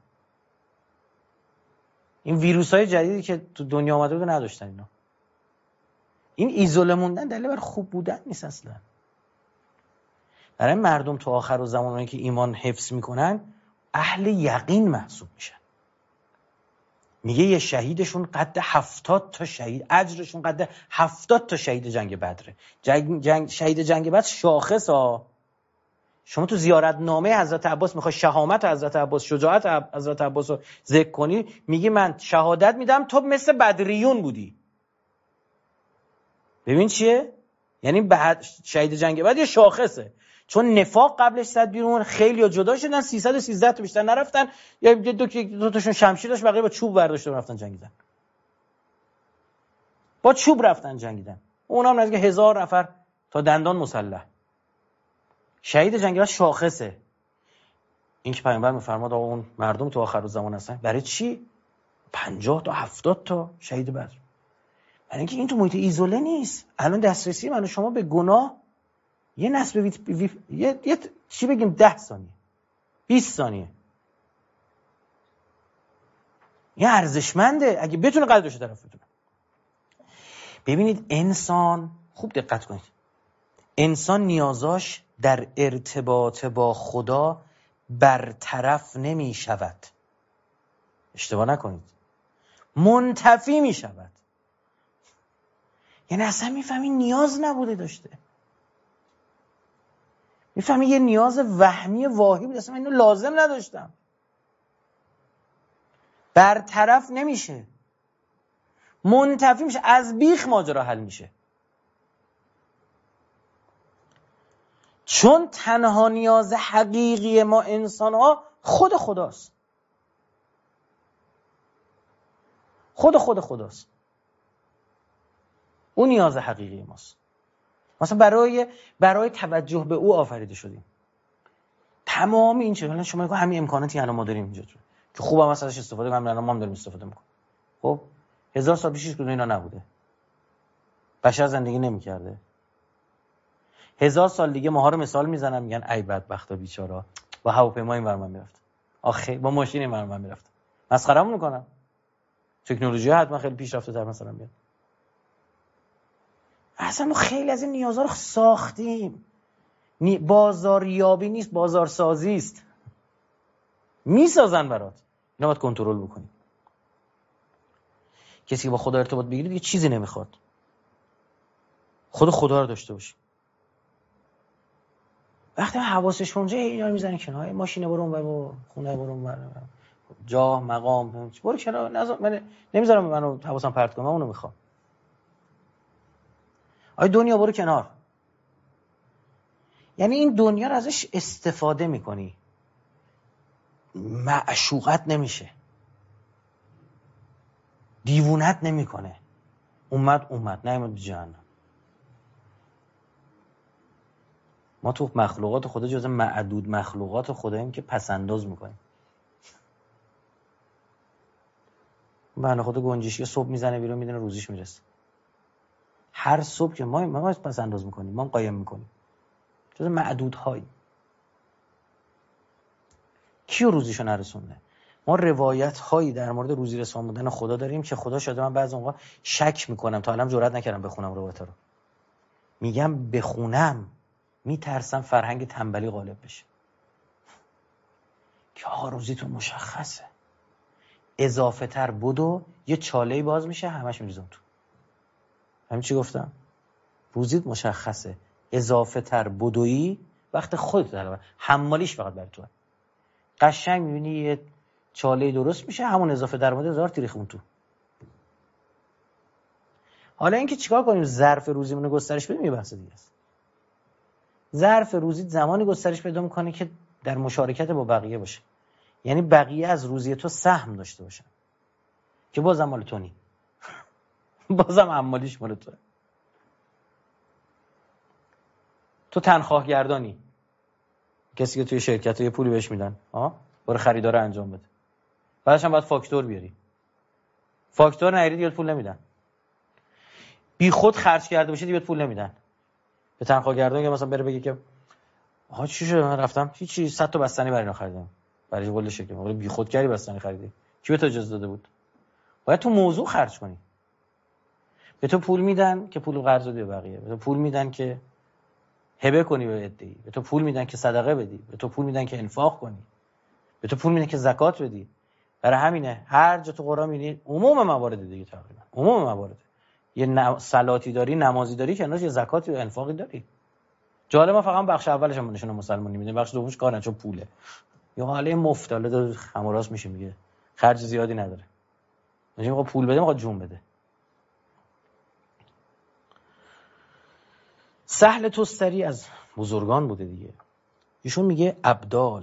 [SPEAKER 1] این ویروس‌های جدیدی که تو دنیا اومده بود نداشتن اینا. این ایزوله موندن دلیل بر خوب بودن نیست اصلا. برای مردم تو آخر زمانی که ایمان حفظ میکنن اهل یقین محسوب میشن. میگه یه شهیدشون قد هفتاد تا شهید، اجرشون قد هفتاد تا شهید جنگ بدره. جنگ, جنگ شهید جنگ بدر شاخص ها. شما تو زیارتنامه حضرت عباس میخوای شهامت حضرت عباس، شجاعت حضرت عباس رو ذکر کنی، میگی من شهادت میدم تو مثل بدریون بودی. ببین چیه؟ یعنی بعد شهید جنگ بدر یه شاخصه، چون نفاق قبلش زد بیرون، خیلی جدا شدن، سیصد و سیزده تا بیشتر نرفتن، یا دو دو, دو تاشون شمشیر داشت، بقیه با چوب برداشتن رفتن جنگیدن، با چوب رفتن جنگیدن، اونام نزدیک هزار نفر تا دندان مسلح. شهید جنگ بدر شاخصه. این که پیامبر میفرماد آقا اون مردم تو آخر زمان هستن، برای چی؟ پنجاه تا هفتاد تا شهید بدر. برای اینکه این تو محیط ایزوله نیست. الان دسترسی من و شما به گناه یه نسب ویت... ویف... یه... یه چی بگیم ده ثانیه بیست ثانیه. یه ارزشمنده اگه بتونه قدرشو طرف بتونه. ببینید انسان، خوب دقت کنید، انسان نیازاش در ارتباط با خدا برطرف نمی شود. اشتباه نکنید، منتفی می شود. یعنی اصلا میفهمی نیاز نبوده داشته، میفهمی یه نیاز وهمی واهی بود، اصلا من اینو لازم نداشتم. برطرف نمیشه، منتفی میشه، از بیخ ماجرا حل میشه. چون تنها نیاز حقیقی ما انسان ها خود خداست. خود خود خداست. اون نیاز حقیقی ماست. مثلا برای برای توجه به او آفریده شدیم. تمام این چیزا، شما میگید همین امکاناتی الان ما داریم اینجا که خوبم مثلا ازش استفاده کنیم، الان ما هم داریم استفاده میکنیم. خب هزار سال پیشش کدوم اینا نبوده؟ بشر زندگی نمیکرده. هزار سال دیگه ماها رو مثال میزنن، میگن ای بدبختا بیچارا، با هواپیما این ورمان میرفت، آخه با ماشین این ورمان میرفت. مسخرهمون میکنن. تکنولوژی حتما خیلی پیشرفته تر مثلا بیاد. اصلا ما خیلی از این نیازها رو ساختیم. بازاریابی نیست، بازارسازی است. میسازن برات، اینا باید کنترل بکنی. کسی که با خدا ارتباط بگیره دیگه چیزی نمیخواد، خود خدا رو داشته باشه. وقتی حواسش اونجا، اینا رو میزنه کنار، ماشین برو اونور، با خونه برو اونور، جا مقام برو کنار، نذار من نمیذارم منو حواسم پرت کنه، من اونو میخوام. آی دنیا برو کنار. یعنی این دنیا رو ازش استفاده میکنی، معشوقت نمیشه، دیوونت نمیکنه. اومد اومد نیامد به جهنم. ما تو مخلوقات خدا جزء معدود مخلوقات خداییم که پسنداز میکنیم. بنده خدا گنجشکی صبح میزنه بیرون، میدونه روزیش میرسه. هر صبح که ما ما پسنداز میکنیم، ما قایم میکنیم، جزء معدودهایی. کیو روزیشو نرسونده؟ ما روایت هایی در مورد روزی رسوندن خدا داریم که خدا شاید من بعضی موقع شک میکنم، تا الان جرئت نکردم بخونم روایت رو. میگم بخونم میترسم فرهنگ تنبلی غالب بشه که آقا روزی تو مشخصه، اضافه تر بدو یه چاله‌ای باز میشه همش میریزم تو. همین چی گفتم؟ روزیت مشخصه، اضافه تر بدویی وقت خودت طلبه، حمالیش فقط بر تو. قشنگ میبینی یه چاله درست میشه، همون اضافه در مورد هزار تیری خون تو. حالا اینکه چیکار کنیم ظرف روزیمون رو گسترش بدیم یه بحث دیگه است. ظرف روزی زمانی گسترش پیدا میکنه که در مشارکت با بقیه باشه، یعنی بقیه از روزی تو سهم داشته باشن، که بازم مال تو نی بازم عمالیش مال توه. تو تنخواه گردانی، کسی که توی شرکت یه پولی بهش میدن، ها برای خریدار انجام بده، بعدش هم باید فاکتور بیاری، فاکتور نیاری دیگه پول نمیدن. بی خود خرج کرده باشه دیگه پول نمیدن. به تنخواه گردان که مثلا بره بگه که آها چی شد من رفتم هیچی صد تا بستنی برای اینا خریدم، برای قول شکل مگه بی خود کردی بستنی خریدی، کی به تو اجازه داده بود؟ باید تو موضوع خرج کنی. به تو پول میدن که پول قرض بدی به بقیه، به تو پول میدن که هبه کنی به عده‌ای، به تو پول میدن که صدقه بدی، به تو پول میدن که انفاق کنی، به تو پول میدن که زکات بدی. برای همینه هر جا تو قرآن می‌بینید عموم موارد دیگه، تقریبا عموم موارد یه نم... صلاتی داری، نمازی داری، کنارش یه زکاتی و انفاقی داری. جالب ما فقط بخش اولش هم نشون مسلمانی میدیم، بخش دومش کار نه چون پوله. یا حاله مفتاله داره خمراس میشه، میگه خرج زیادی نداره، میگه آقا پول بده، آقا جون بده. سهل تستری از بزرگان بوده دیگه، ایشون میگه ابدال،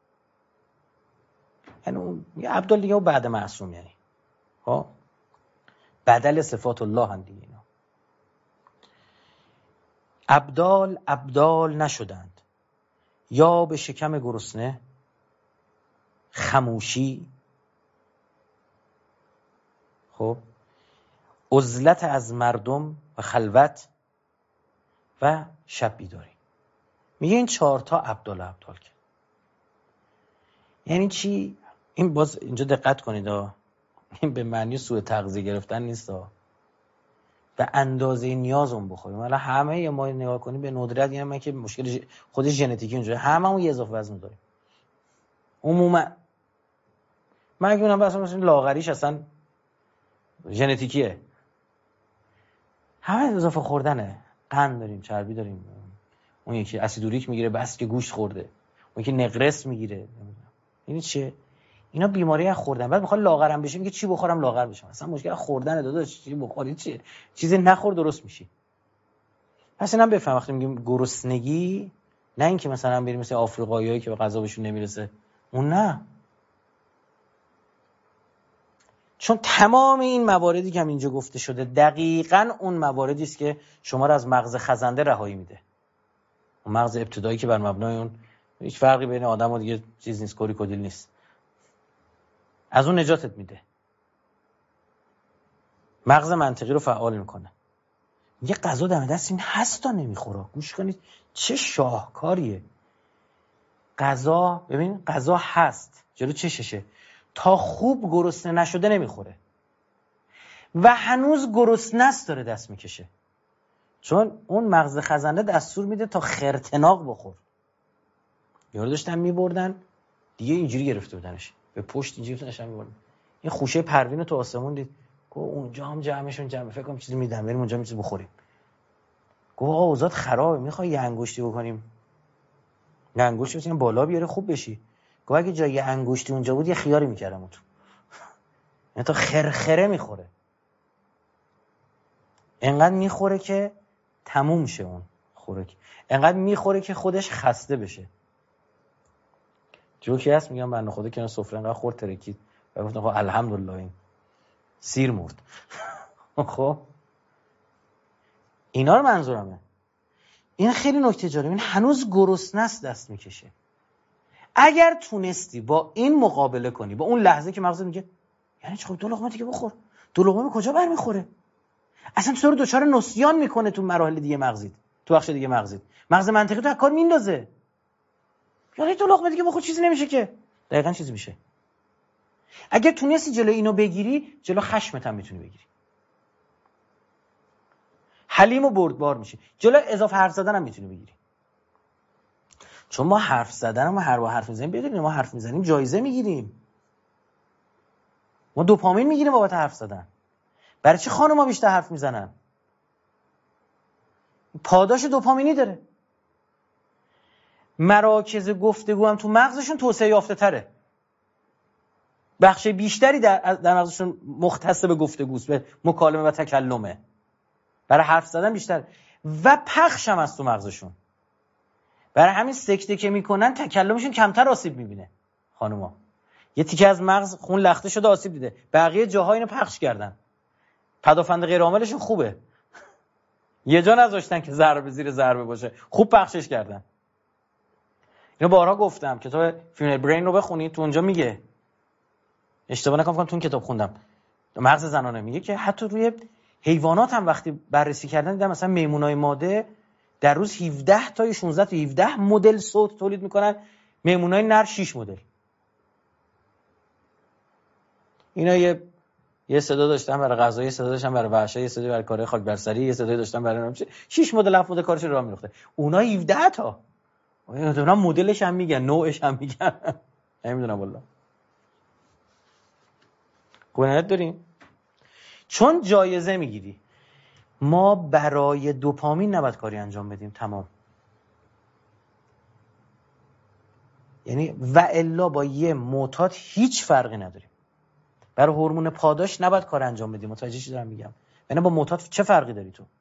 [SPEAKER 1] یعنی اون یه ابدال دیگه و بعد معصوم، یعنی ها بدل صفات الله هم دیگه. اینا ابدال ابدال نشدند، یا به شکم گرسنه خموشی، خب عزلت از مردم و خلوت و شب بیداری. میگه این چهار تا ابدال ابدال کرد. یعنی چی؟ این باز اینجا دقت کنید ها، این به معنی سوء تغذیه گرفتن نیست ها، به اندازه نیاز اون بخوریم. حالا همه ما نگاه کنیم به ندرت، یعنی من که مشکل خودش ژنتیکی اونجا، هممون یه اضافه وزن داریم عموما. من اگه اونم مثلا لاغریش اصلا ژنتیکیه، همه اضافه خوردنه. قند داریم، چربی داریم، اون یکی اسیدوریک میگیره بس که گوشت خورده، اون یکی نقرس میگیره. این چیه؟ اینا بیماری از خوردن. بعد میخواد لاغرم بشه، میگه چی بخورم لاغر بشم. اصلا مشکل خوردن داداش، چی بخوری چیه؟ چیزی نخور درست میشی. پس اینم بفهم وقتی میگیم گرسنگی، نه اینکه مثلا بریم مثل آفریقاییایی که به غذا بهشون نمیرسه، اون نه. چون تمام این مواردی که هم اینجا گفته شده دقیقاً اون مواردی است که شما رو از مغز خزنده رهایی میده. اون مغز ابتدایی که بر مبنای اون هیچ فرقی بین آدم و دیگه چیز نیست، کوریکودیل نیست، از اون نجاتت میده. مغز منطقی رو فعال میکنه. یه غذا دم دست این هست تا نمیخوره. گوش کنید چه شاهکاریه. غذا، ببین غذا هست جلو چششه، تا خوب گرسنه نشده نمیخوره و هنوز گرسنه است داره دست میکشه، چون اون مغز خزنده دستور میده تا خرتناق بخور. یارو داشتن میبردن دیگه اینجوری گرفته بودنش به پشت، اینجوری داشتن میبردن. این خوشه پروین تو آسمون دید، گفت اونجا هم جمعشون جمع، فکر کنم چیزی میدم بریم اونجا چیزی بخوریم. گفت آقا اوضاع خرابه، میخوای یه انگشتی بکنیم؟ یه انگشتی بزنیم بالا بیاره خوب بشی. گفت اگه جای یه انگشتی اونجا بود یه خیاری میکردم تو. یعنی تا خرخره میخوره، انقدر میخوره که تموم شه. اون خوراک انقدر میخوره که خودش خسته بشه. جوکی هست میگم بنده خدا کنار سفره انقدر خورد ترکید و گفتم خب الحمدلله این سیر مرد. خب اینا رو منظورمه. این خیلی نکته جالبه. این هنوز گرسنه است دست میکشه. اگر تونستی با این مقابله کنی، با اون لحظه که مغزت میگه یعنی چه، دو لقمه دیگه بخور، دو لقمه کجا برمیخوره، اصلا تو رو دچار نسیان میکنه تو مراحل دیگه مغزیت، تو بخش دیگه مغزیت، مغز منطقی تو از کار میندازه. یعنی دو لقمه دیگه بخور چیزی نمیشه که. دقیقاً چیزی میشه. اگر تونستی جلو اینو بگیری، جلو خشمت هم میتونی بگیری. حلیم و بردبار میشی. جلو اضافه حرف زدن هم میتونی بگیری. چون ما حرف زدن، ما هر با حرف میزنیم، بدونیم ما حرف میزنیم جایزه میگیریم. ما دوپامین میگیریم بابت حرف زدن. برای چی خانم‌ها بیشتر حرف میزنن؟ پاداش دوپامینی داره. مراکز گفتگو هم تو مغزشون توسعه یافته تره. بخش بیشتری در, در مغزشون مختص به گفتگوست، به مکالمه و تکلمه. برای حرف زدن بیشتر و پخش هم از تو مغزشون. برای همین سکته که میکنن تکلمشون کمتر آسیب میبینه. خانوما یه تیکه از مغز خون لخته شده آسیب دیده، بقیه جاها اینو پخش کردن. پدافند غیر عاملشون خوبه، یه جا نذاشتن که ضربه زیر ضربه باشه، خوب پخشش کردن. اینو بارها گفتم، کتاب فیمینل برین رو بخونید، تو اونجا میگه، اشتباه نکنم تو اون کتاب خوندم، مغز زنانه، میگه که حتی روی حیوانات هم وقتی بررسی کردن دیدن مثلا میمونای ماده در روز هفده تا شانزده تا هفده مدل صوت تولید میکنن، میمونای نر شش مدل. اینا یه یه صدا داشتن برای غذا، یه صدا داشتن برای وحشه، یه صدا برای کارهای خاک برسری، یه صدا داشتن برای نمیشه شش مدل هفت مدل کارش راه میرفته. اونا هفده تا. اونا مدلش هم میگن، نوعش هم میگن. نمیدونم والله. قناعت داریم؟ چون جایزه میگیری. ما برای دوپامین نباید کاری انجام بدیم، تمام. یعنی و الا با یه معتاد هیچ فرقی نداریم. برای هورمون پاداش نباید کار انجام بدیم. متوجه چی دارم میگم؟ یعنی با معتاد چه فرقی داری تو؟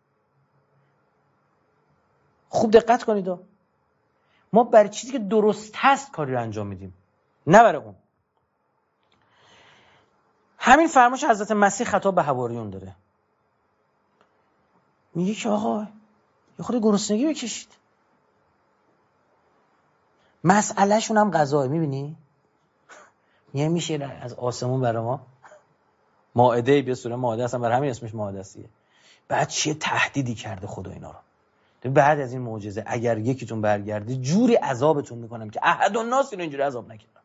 [SPEAKER 1] خوب دقت کنید. ما برای چیزی که درست هست کاری رو انجام میدیم، نه برای اون. همین فرمایش حضرت مسیح خطاب به حواریون داره. میگه که آقا یه خود گرسنگی بکشید. مسئله شون هم غذاه. میبینی؟ میگه میشه از آسمون برای ما مائده به صورت مائده، اصلا برای همین اسمش مائده است. بعد چه تهدیدی کرده خدا اینا رو. بعد از این معجزه اگر یکیتون برگرده جوری عذابتون میکنم که احد الناس اینو اینجوری عذاب نکردم.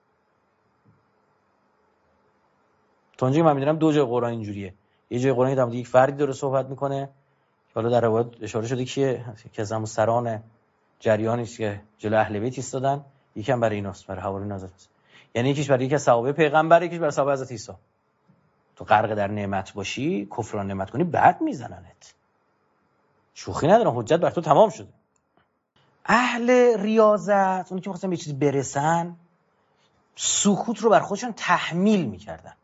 [SPEAKER 1] تا اونجایی من میدونم دو جای قرآن اینجوریه. یه جای قرآن دیدم یک فردی داره صحبت میکنه، حالا در روایت اشاره شده کیه، که از همون سران جریانی است که جلو اهل بیت ایستادن. یکم برای ایناست، برای حواریون حضرت، یعنی یکیش برای یک از صحابه پیغمبر، یکیش برای صحابه حضرت عیسی. تو غرق در نعمت باشی، کفران نعمت کنی، بعد میزننت. شوخی ندارم، حجت بر تو تمام شده. اهل ریاضت، اونی که می‌خواستن به چیزی برسن، سکوت رو بر خودشون تحمیل میکردن.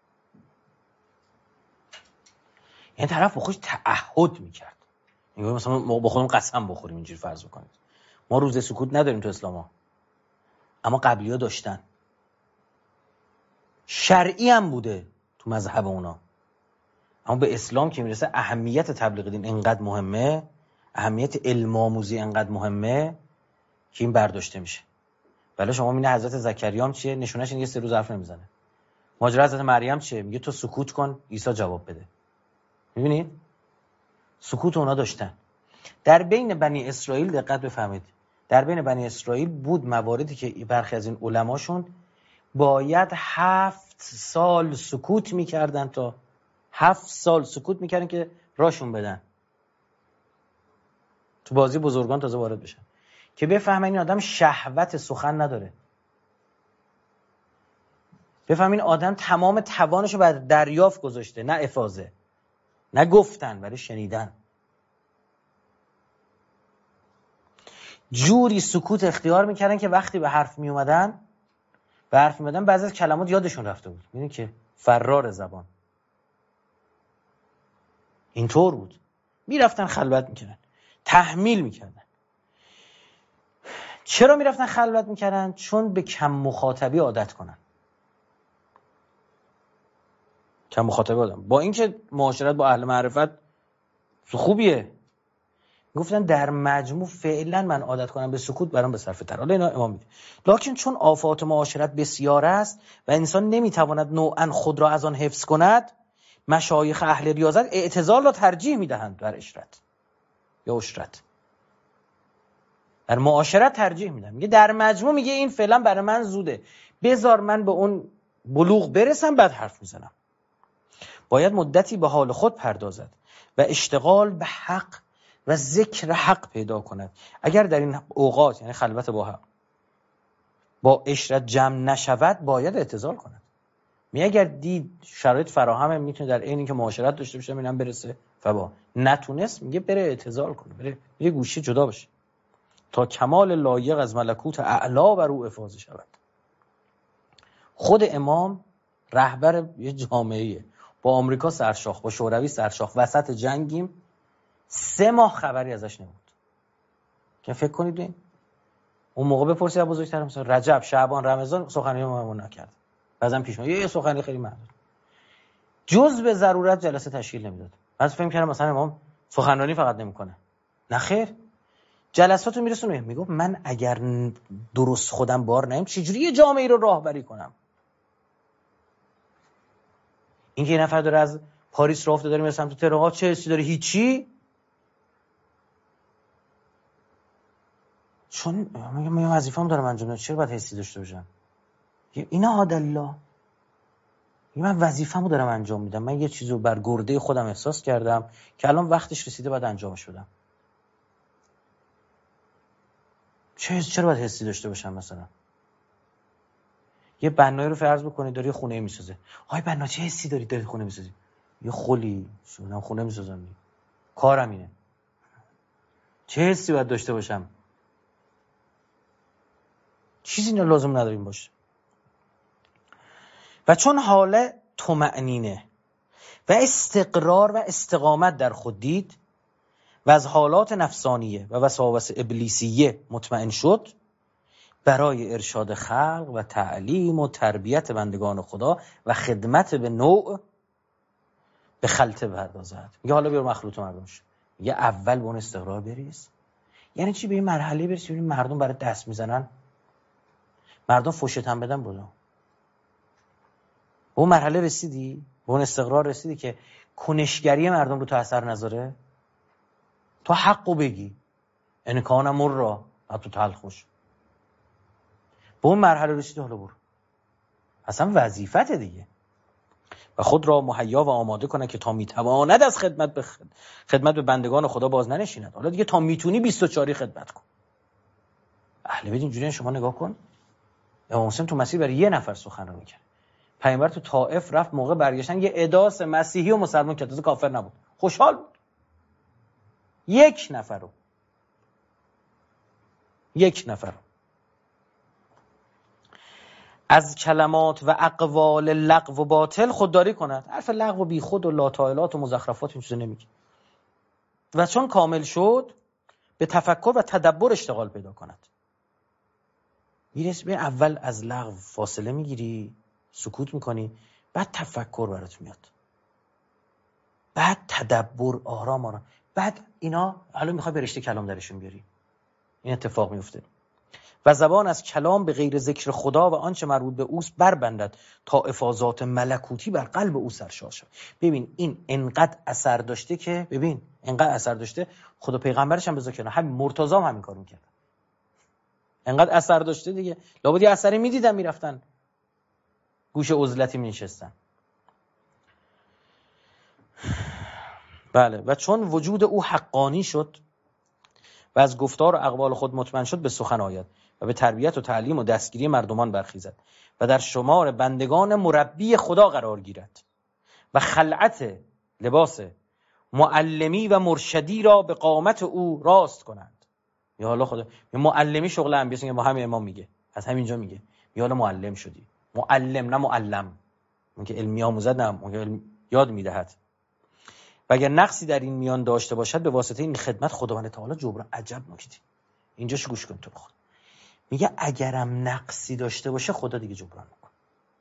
[SPEAKER 1] یعنی طرف با خودش تعهد میکرد. میگه مثلا ما با خودمون قسم بخوریم، اینجوری فرض بکنید. ما روز سکوت نداریم تو اسلام ها، اما قبلی ها داشتن. شرعی هم بوده تو مذهب اونا، اما به اسلام که میرسه اهمیت تبلیغ دین اینقدر مهمه، اهمیت علم آموزی اینقدر مهمه که این برداشته میشه. ولی شما میبینید حضرت زکریا هم چیه؟ نشونش اینه، یه سه روز حرف نمیزنه. ماجرا حضرت مریم چیه؟ میگه تو سکوت کن، عیسی جواب بده. میبینید؟ سکوت اونا داشتن. در بین بنی اسرائیل دقت بفهمید، در بین بنی اسرائیل بود مواردی که برخی از این علماشون باید هفت سال سکوت میکردن، تا هفت سال سکوت میکردن که راشون بدن تو بازی بزرگان تازه وارد بشن، که بفهمن این آدم شهوت سخن نداره، بفهمن این آدم تمام توانشو بر دریافت گذاشته، نه افاضه، نه گفتن، برای شنیدن. جوری سکوت اختیار میکردن که وقتی به حرف میومدن به حرف میومدن بعضی از کلمات یادشون رفته بود. میدونی که فرار زبان اینطور بود. میرفتن خلوت میکردن، تحمیل میکردن. چرا میرفتن خلوت میکردن؟ چون به کم مخاطبی عادت کنن. کم مخاطبی عادت. با اینکه معاشرت با اهل معرفت خوبیه، گفتن در مجموع فعلا من عادت کنم به سکوت برام به صرفه تر. حالا اینا امام میگه، لکن چون آفات معاشرت بسیار است و انسان نمیتواند نوعا خود را از آن حفظ کند، مشایخ اهل ریاضت اعتزال را ترجیح میدهند بر اشرت یا اشرت. در معاشرت ترجیح میدن. میگه در مجموع، میگه این فعلا برای من زوده، بذار من به اون بلوغ برسم بعد حرف میزنم. باید مدتی به حال خود پردازد و اشتغال به حق و ذکر حق پیدا کند. اگر در این اوقات، یعنی خلوت با حق، با اشرت جمع نشود، باید اعتزال کند. میگه اگر دید شرایط فراهمه، میتونه در عین اینکه معاشرت داشته باشه اینم برسه فبا، نتونست میگه بره اعتزال کنه، بره یه گوشه جدا بشه تا کمال لایق از ملکوت اعلا بر او افاضه شود. خود امام رهبر یه جامعه‌ایه، با آمریکا سرشاخ، با شوروی سرشاخ، وسط جنگیم، سه ماه خبری ازش نبود. که فکر کنید این اون موقع بپرسید بزرگتر، مثلا رجب، شعبان، رمضان سخنرانی ما نکرد، بعضن پیش ما یه سخنرانی خیلی محدود، جز به ضرورت جلسه تشکیل نمیداد. بعضی فکر کردن مثلا امام سخنرانی فقط نمیکنه. نه خیر، جلساتو میرسونه. میگفت من اگر درست خودم بار نیم چجوری یه جامعه رو راهبری کنم؟ اینکه یه نفر داره از پاریس راه افتاده داره سمت تهران، چه حسی داره؟ هیچی. چون میگم من وظیفه‌ام دارم انجام میدم، چرا باید حسی داشته باشم؟ اینا عاد الله، من وظیفه‌مو دارم انجام میدم، من یه چیزو بر گرده خودم احساس کردم که الان وقتش رسیده باید انجامش بدم. چه چرا باید حسی داشته باشم؟ مثلا یه بنایی رو فرض بکنید داره خونه میسازه. آی بنا چه حسی داری داری خونه میسازی؟ یه خلی شونم خونه میسازم، کارم اینه. چه حسی باید داشته باشم؟ چیزی لازم نداریم باشه. و چون حال طمأنینه و استقرار و استقامت در خود دید و از حالات نفسانیه و وساوس ابلیسیه مطمئن شد، برای ارشاد خلق و تعلیم و تربیت بندگان خدا و خدمت به نوع به خلطه پردازد. میگه حالا بیا مخلوط مردم شد. میگه اول به اون استقرار بریز. یعنی چی؟ به این مرحله برسی ببین مردم برای دست میزنن، مردم فوشت هم بدن بودن. به اون مرحله رسیدی؟ به اون استقرار رسیدی که کنشگری مردم رو تو اثر نذاره؟ تو حقو بگی، ان کان مرا حتی تلخوش. به اون مرحله رسیدی، حالا برو. اصلا وظیفته دیگه. و خود را مهیا و آماده کنه که تا میتواند از خدمت به خدمت به بندگان خدا باز ننشیند. حالا دیگه تا میتونی بیست و چهار خدمت کن. اهل بیت اینجوری. شما نگاه کن، امام حسین تو مسیر برای یه نفر سخنرانی کرد. پیامبر تو طائف رفت، موقع برگشتن یه اداس مسیحی و مسلمان کرد، تازه کافر نبود، خوشحال بود. یک نفر رو یک نفر رو از کلمات و اقوال لغو و باطل خودداری کند. حرف لغو و بی خود و لاتائلات و مزخرفات این چیزا نمیگه. و چون کامل شد به تفکر و تدبر اشتغال پیدا کند. میرسی به اول از لغو فاصله میگیری، سکوت میکنی، بعد تفکر برات میاد، بعد تدبر، آرام آرام، بعد اینا حالا میخوای به رشته کلام درشون بیاری. این اتفاق میفته. و زبان از کلام به غیر ذکر خدا و آنچه مربوط به اوست بربندد تا افاضات ملکوتی بر قلب او سرشار شد. ببین این انقدر اثر داشته که ببین انقدر اثر داشته خدا پیغمبرش هم بذار کنه، همین مرتضی هم همین کارو میکرد. انقدر اثر داشته دیگه، لابد یه اثری میدیدن میرفتن گوشه عزلتی میشستن. بله. و چون وجود او حقانی شد و از گفتار و اقوال خود مطمئن شد، به سخن آید و به تربیت و تعلیم و دستگیری مردمان برخیزد و در شمار بندگان مربی خدا قرار گیرد و خلعت لباس معلمی و مرشدی را به قامت او راست کنند. یا حالا خدا معلمی شغل انبیاست، ما همین امام میگه، از همینجا میگه یا حالا معلم شدی، معلم نه معلم، اون که علمی آموزد، نه اون که علم یاد میدهد. و اگر نقصی در این میان داشته باشد به واسطه این خدمت خداوند تعالی جبران. عجب نکته، اینجاش گوش کن تو بخون. میگه اگرم نقصی داشته باشه خدا دیگه جبران میکنه.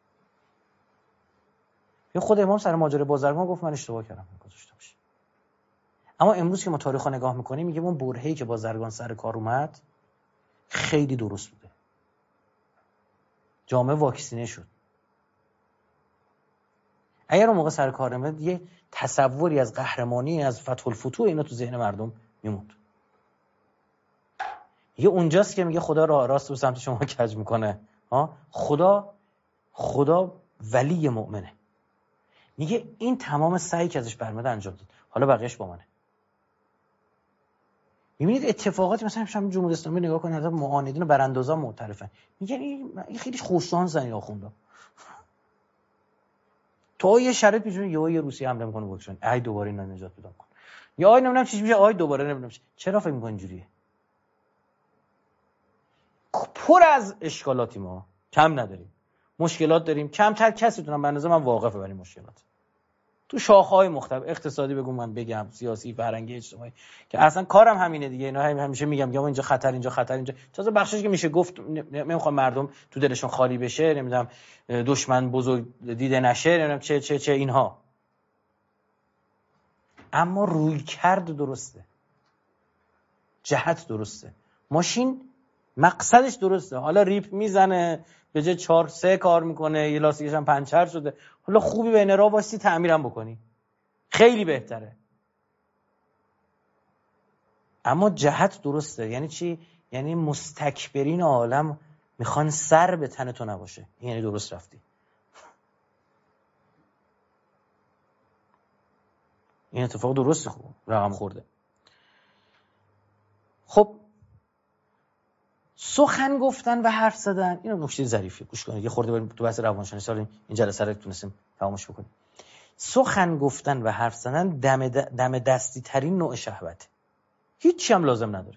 [SPEAKER 1] یا خود امام سر ماجرای بازرگان گفت من اشتباه کردم گذاشته باشه. اما امروز که ما تاریخ رو نگاه میکنیم میگه اون برهه‌ای که بازرگان سر کار اومد خیلی درست بوده. جامعه واکسینه شد. اگر اون موقع سر کار اومد یه تصوری از قهرمانی، از فتح الفتوح اینا تو ذهن مردم میموند. یه اونجاست که میگه خدا راه راست به سمت شما کج میکنه. ها خدا خدا ولی مؤمنه. میگه این تمام سعی که ازش برمیاد انجام داد، حالا بقیه‌اش با منه. میبینید اتفاقاتی مثلا همین جمهوری اسلامی نگاه کنید، حتی معاندین و براندازان معترفن، میگن این خیلی خوششانس زنی آخوندا. تو یه شرط میشه یا یه روسی حمله میکنه بکشن، ای دوباره اینا نجات پیدا کن. یا آی نمیدونم چیش میشه، آی دوباره نمیدونم چرا فکر می‌کنی اینجوریه. پر از اشکالاتی، ما کم نداریم، مشکلات داریم، کمتر کسی تونم به اندازه من واقفه بر این مشکلات تو شاخه‌های مختلف، اقتصادی بگم من بگم، سیاسی، فرهنگی، اجتماعی، که اصلا کارم همینه دیگه. اینا همیشه میگم یا اینجا خطر، اینجا خطر، اینجا تازه بخشش که میشه گفت نمیخوام مردم تو دلشون خالی بشه، نمیدونم دشمن بزرگ دیده نشه، نمیدونم چه چه چه اینها. اما روی کرد درسته، جهت درسته، ماشین مقصدش درسته. حالا ریپ میزنه به جای چهار سه کار میکنه، یه لاستیکش هم پنچر شده، حالا خوبی بین راه واستی تعمیرم بکنی، خیلی بهتره. اما جهت درسته. یعنی چی؟ یعنی مستکبرین عالم میخوان سر به تن تو نباشه، یعنی درست رفتی. این اتفاق درسته، خوب رقم خورده. خب سخن گفتن و حرف زدن، اینو نکته ظریفیه، گوش کنید. یه خورده بریم تو بحث روانشناسی این جلسه رو تونستیم تمامش بکنیم. سخن گفتن و حرف زدن دم, دم دستی ترین نوع شهوته. هیچی هم لازم نداره.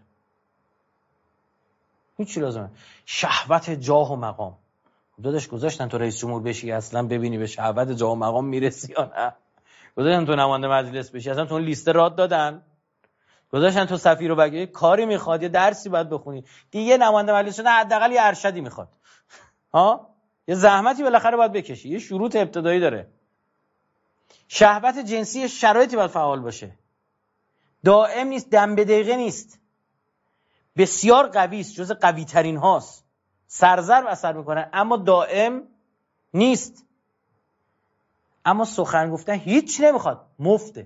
[SPEAKER 1] هیچی لازم نداره. شهوت جاه و مقام. داداش گذاشتن تو رئیس جمهور بشی اصلا ببینی به شهوت جاه و مقام میرسی یا نه؟ گذاشتن تو نماینده مجلس بشی اصلا تو اون لیست راد دادن؟ گذاشتن تو سفیر و بگی کاری میخواد یه درسی باید بخونی دیگه، نماینده مجلس شدن حداقل یه ارشدی میخواد، ها یه زحمتی بالاخره باید بکشی، یه شروط ابتدایی داره. شهوت جنسی شرایطی باید فعال باشه، دائم نیست، دم به دقیقه نیست، بسیار قوی است، جز قوی ترین هاست، سرزر اثر میکنه اما دائم نیست. اما سخن گفتن هیچ نمیخواد، مفته.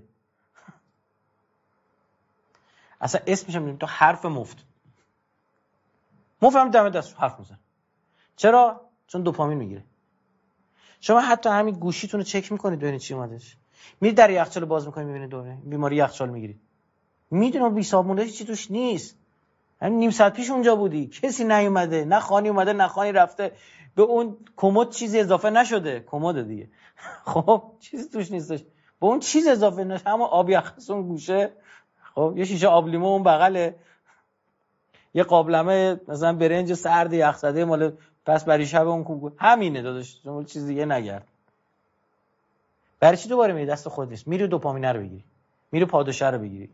[SPEAKER 1] اصلا اسمش هم میدونیم تو حرف مفت مفت هم دم دست حرف میزن. چرا؟ چون دوپامین میگیره. شما حتی همین گوشیتون رو چک میکنید ببینید چی اومدش، میرید در یخچال باز میکنید میبینید دوره بیماری یخچال میگیری، میدونم بی صابونه چی توش نیست، همین نیم ساعت پیش اونجا بودی کسی نیومده، نه خانی اومده نه خانی رفته، به اون کمد چیزی اضافه نشده، کمد دیگه خب چیزی توش نیستش، به اون چیز اضافه نشده، همون آب یخ اون گوشه، خب یه شیشه آب لیمو اون بغله، یه قابلمه مثلا برنج سرد یخ زده مال پس برای شب اون کوکو، همینه داداش، شما چیز دیگه نگرد. برای چی دوباره میری دست خود نیست، میری دوپامین رو بگیری، میری پاداشه رو بگیری.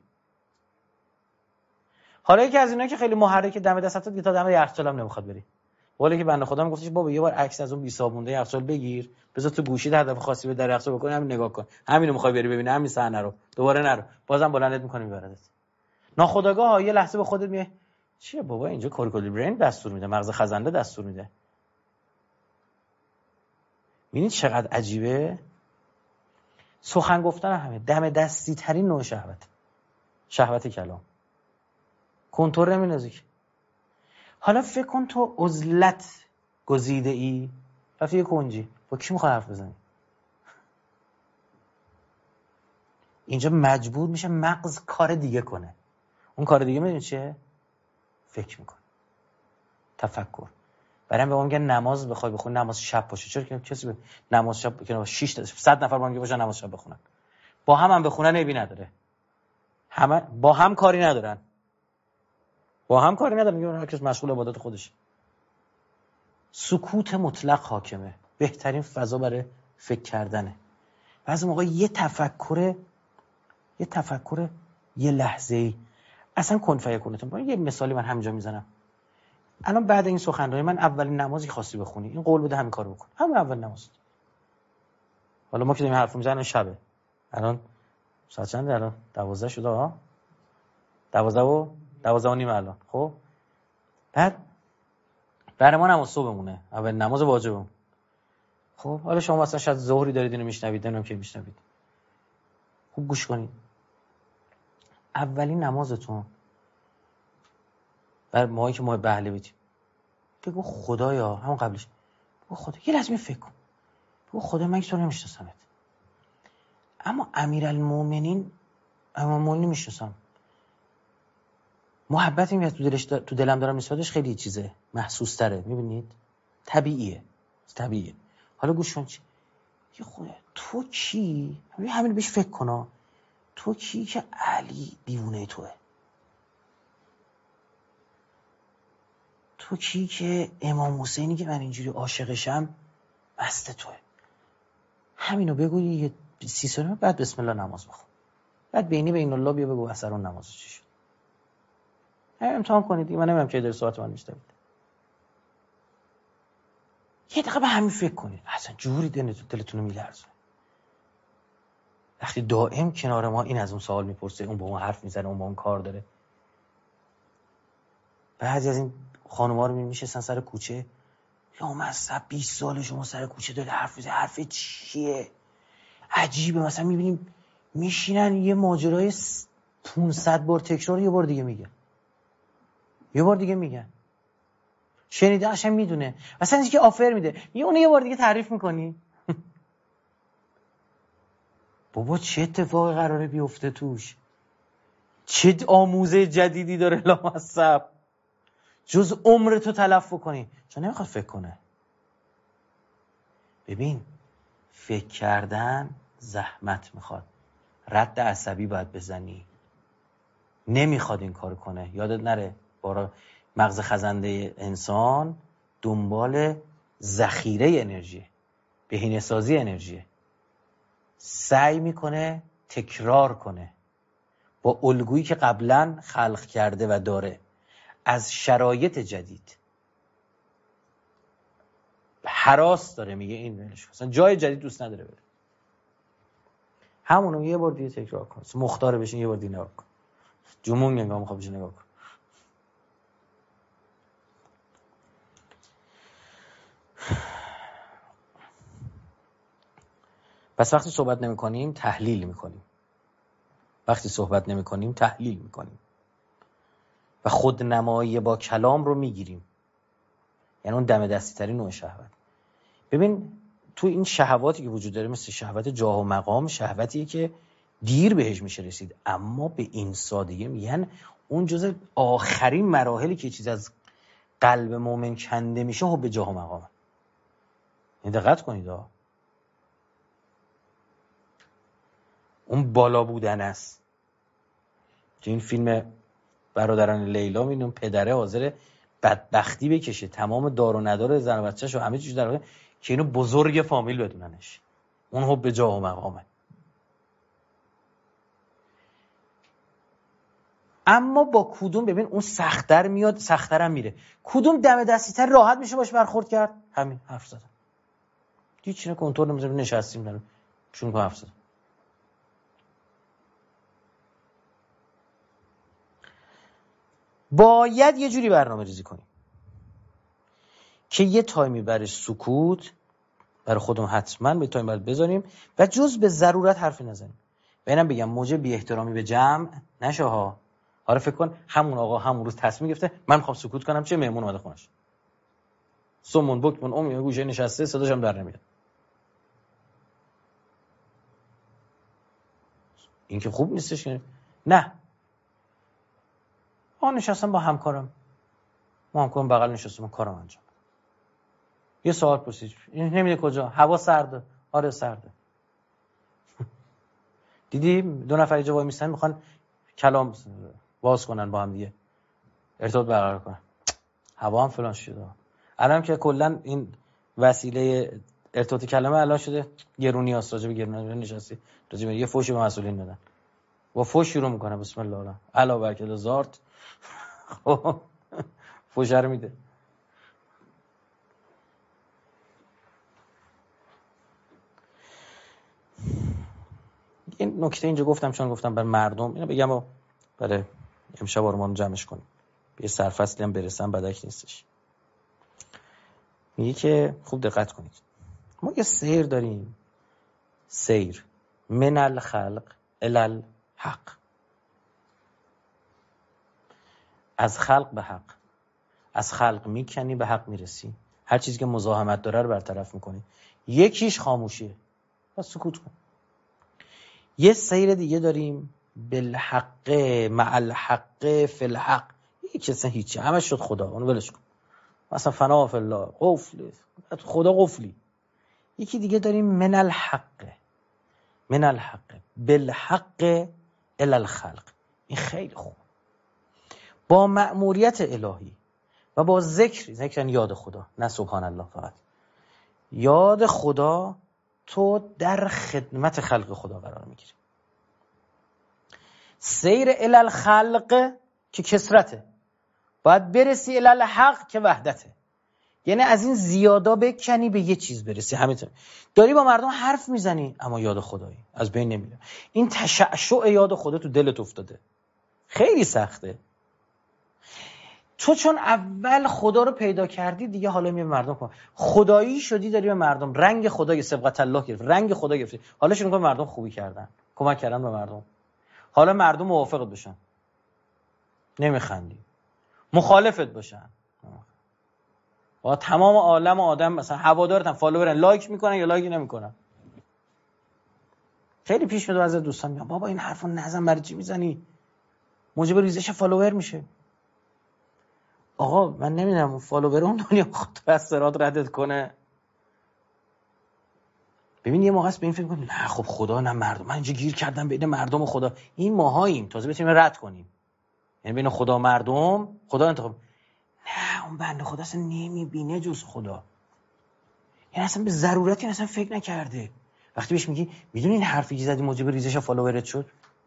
[SPEAKER 1] حالا یکی از اینا که خیلی محرک دم دست حتی تا دم یخچال هم نمیخواد بری، ولی که بنده خدا میگفتش بابا یه بار عکس از اون بی صابونده یخچال بگیر بذار تو گوشی ده هدف خاصی به در یخچال بکنی، همین نگاه کن، همینو میخوای بری ببینی، همین صحنه رو دوباره نرو، بازم بلندت میکنه میبردت. ناخودآگاه یه لحظه به خودت میگه چیه بابا اینجا کورکولی برین دستور میده، مغز خزنده دستور میده. ببینید چقدر عجیبه. سخن گفتن همه دم دستی ترین نوع شهوت، شهوت کلام، کنترل نمی‌ندازی. حالا فکر کن تو عزلت گزیده ای، رفتی یه کنجی، با کی میخوای حرف بزنی؟ اینجا مجبور میشه مغز کار دیگه کنه. اون کار دیگه میدونی چیه؟ فکر میکنه، تفکر. برای به ما میگن نماز بخوای بخونی نماز شب باشه. چرا که کسی به نماز شب که شش تا صد نفر با هم باشن نماز شب بخونن، با هم هم بخونن عیبی نداره، همه با هم کاری ندارن، با هم کاری ندارن، میگن هر کس مشغول عبادت خودشه. سکوت مطلق حاکمه، بهترین فضا برای فکر کردنه. بعضی موقع یه تفکر یه تفکر یه لحظه‌ای اصلا کن فیکونتون. یه مثالی من همینجا میزنم. الان بعد این سخنرانی من اولین نمازی خواستی بخونی، این قول بده همین کارو بکن، همون اول نماز. حالا ما که داریم حرف میزنیم شبه، الان ساعت چنده؟ الان دوازده شده ها، دوازده و دوازده و نیم الان. خب بعد برای ما نماز صبحمونه، اول نماز واجبم. خب حالا شما مثلا شاید ظهری دارید اینو میشنوید، نمیدونم که میشنوید، خوب گوش کنید. اولین نمازتون بر ماهایی که ماه بهله بیدیم بگو خدایا، همون قبلش بگو خدا، یه لحظه فکر کن، بگو خدا من که تو نمیشناسمت، اما امیرالمومنین امام المومنین میشناسم، محبتی میاد تو دلش، تو دلم دارم نسبتش خیلی چیزه محسوس تره، میبینید طبیعیه، طبیعیه. حالا گوش کن چی یه خدا، تو کی؟ همین بهش فکر کن، تو کی که علی دیوونه توه؟ تو کی که امام حسینی که من اینجوری عاشقشم مست توه؟ همینو بگو، یه سی ثانیه بعد بسم الله نماز بخون، بعد بینی بین الله بیا بگو اثر اون نماز چی شد. امتحان کنید، من نمیدونم که در ساعت من میشتید، یه دقیقه به همین فکر کنید، اصلا جوری دلتون رو میلرزونه. وقتی دائم کنار ما این از اون سوال میپرسه، اون با اون حرف میزنه، اون با اون کار داره. بعضی از این خانوما رو میشستن سر کوچه، یا مصب بیست سال شما سر کوچه داره حرف میزنه، حرف چیه؟ عجیبه. مثلا میبینیم میشینن یه ماجرای پانصد بار تکرار یه بار دیگه میگن، یه بار دیگه میگن، شنیده قشنگ میدونه، مثلا اینکه آفر میده یه اون یه بار دیگه تعریف میکنی. بابا چه اتفاقی قراره بیفته توش؟ چه آموزه جدیدی داره لامصب؟ جز عمرتو تلف کنی، چون نمیخواد فکر کنه. ببین فکر کردن زحمت میخواد، رد عصبی باید بزنی، نمیخواد این کارو کنه. یادت نره بارا مغز خزنده انسان دنبال ذخیره انرژی، بهینه‌سازی انرژی، سعی میکنه تکرار کنه با الگویی که قبلا خلق کرده و داره، از شرایط جدید هراس داره، میگه این ولش کن، جای جدید دوست نداره بره. همونو یه بار دیگه تکرار کن، مختار بشین یه بار دیگه نگاه کن، جمون نگاه میخواد بشین نگاه کن. پس وقتی صحبت نمی کنیم تحلیل می کنیم، وقتی صحبت نمی کنیم تحلیل می کنیم و خودنمایی با کلام رو می گیریم. یعنی اون دم دستی ترین نوع شهوت. ببین تو این شهواتی که وجود داره، مثل شهوت جاه و مقام، شهوتیه که دیر بهش میشه رسید، اما به این سادگی میگن اون جزء آخرین مراحلی که چیز از قلب مومن کنده میشه حب جاه و مقام. این دقت کنید ها، اون بالا بودن است. تو این فیلم برادران لیلا میبینیم پدره حاضر بدبختی بکشه، تمام دار و ندار زن و بچه‌شو همه چیز در واقع که اینو بزرگ فامیل بدوننش. اون حب جاه و مقامه. اما با کدوم، ببین اون سخت‌تر میاد سخت‌ترم میره، کدوم دم دستی‌تر راحت میشه باش برخورد کرد؟ همین حرف زدن. هیچ چیزی کنترل نمی‌ذاریم، نشستیم داریم چون کو حرف زدن. باید یه جوری برنامه ریزی کنیم که یه تایمی برای سکوت برای خودمون حتما به تایم باید بذاریم و جز به ضرورت حرفی نزنیم. ببینم بگم موجب بی احترامی به جمع نشه ها. آره فکر کن همون آقا همون روز تصمیم گرفته من میخوام سکوت کنم، چه مهمون اومده خونش، سمون بکمون امی گوشه نشسته، صداش هم در نمیاد. این که خوب نیستش که نه. آن نشستم با همکارم، ما همکارم بغل نشستم کارم انجام. یه سوال پرسید، این نمیده کجا؟ هوا سرده. آره سرده. دیدی دو نفر اینجا وای میستن میخوان کلام باز کنن با هم دیگه، ارتباط برقرار کنن، هوا هم فلان شده. الان که کلا این وسیله ارتباط کلمه الان شده گرونی است، راجع به گرونی نشستی راجع به یه فوشی به مسئولین دادن، با فوش شروع میکنه بسم الله الرحمن علا برکت زارت. خب فوش رو میده. این نکته اینجا گفتم چون گفتم بر مردم اینو بگم و برای امشب آرمان جمعش کنیم، یه سرفصلی هم برسم بدک نیستش. میگه که خوب دقت کنید، ما یه سیر داریم، سیر من الخلق الی الحق، از خلق به حق، از خلق میکنی به حق میرسی، هر چیزی که مزاحمت داره رو برطرف میکنی. یکیش خاموشیه، بس سکوت کن. یه سیر دیگه داریم بالحق مع الحق فی الحق، یکی اصلا هیچی همه شد خدا، اونو ولش کن، مثلا فنا فی الله قفل خدا قفلی. یکی دیگه داریم من الحق من الحق بالحق الی الخلق. این خیلی خوب، با مأموریت الهی و با ذکر، ذکر یاد خدا، نه سبحان الله، فقط یاد خدا، تو در خدمت خلق خدا قرار میگیری. سیر الی الخلق که کثرته، باید برسی الی الحق که وحدته، یعنی از این زیادا بکنی به یه چیز برسی. همینطور داری با مردم حرف میزنی اما یاد خدایی از بین نمیره. این تشعشع یاد خدا تو دلت افتاده، خیلی سخته. تو چون اول خدا رو پیدا کردی دیگه حالا می به مردم کن خدایی شدی، داری به مردم رنگ خدای سبقت الله گرفت، رنگ خدا گرفتی، حالا شروع کن مردم خوبی کردن، کمک کردن به مردم. حالا مردم موافقت بشن، نمیخندی، مخالفت باشن، با تمام عالم و آدم مثلا هوادارتن، فالوورن، لایک میکنن یا لایک نمیکنن. خیلی پیش میاد از دوستان میگن بابا این حرفو نزن، برای چی میزنی؟ موجب ریزش فالوور میشه. آقا من نمیدونم اون فالوور اون دنیا خود تو از صراط ردت کنه. ببین یه موقع است به این فکر کنیم نه خب خدا نه مردم، من اینجا گیر کردم بین مردم و خدا. این ماهاییم تازه بتونیم رد کنیم، یعنی بین خدا و مردم خدا انتخاب. نه اون بنده خدا اصلا نمیبینه جز خدا، یعنی اصلا به ضرورتی اصلا فکر نکرده. وقتی بهش میگی میدونی این حرفی که زدی موجب ریزش فالوورت شد،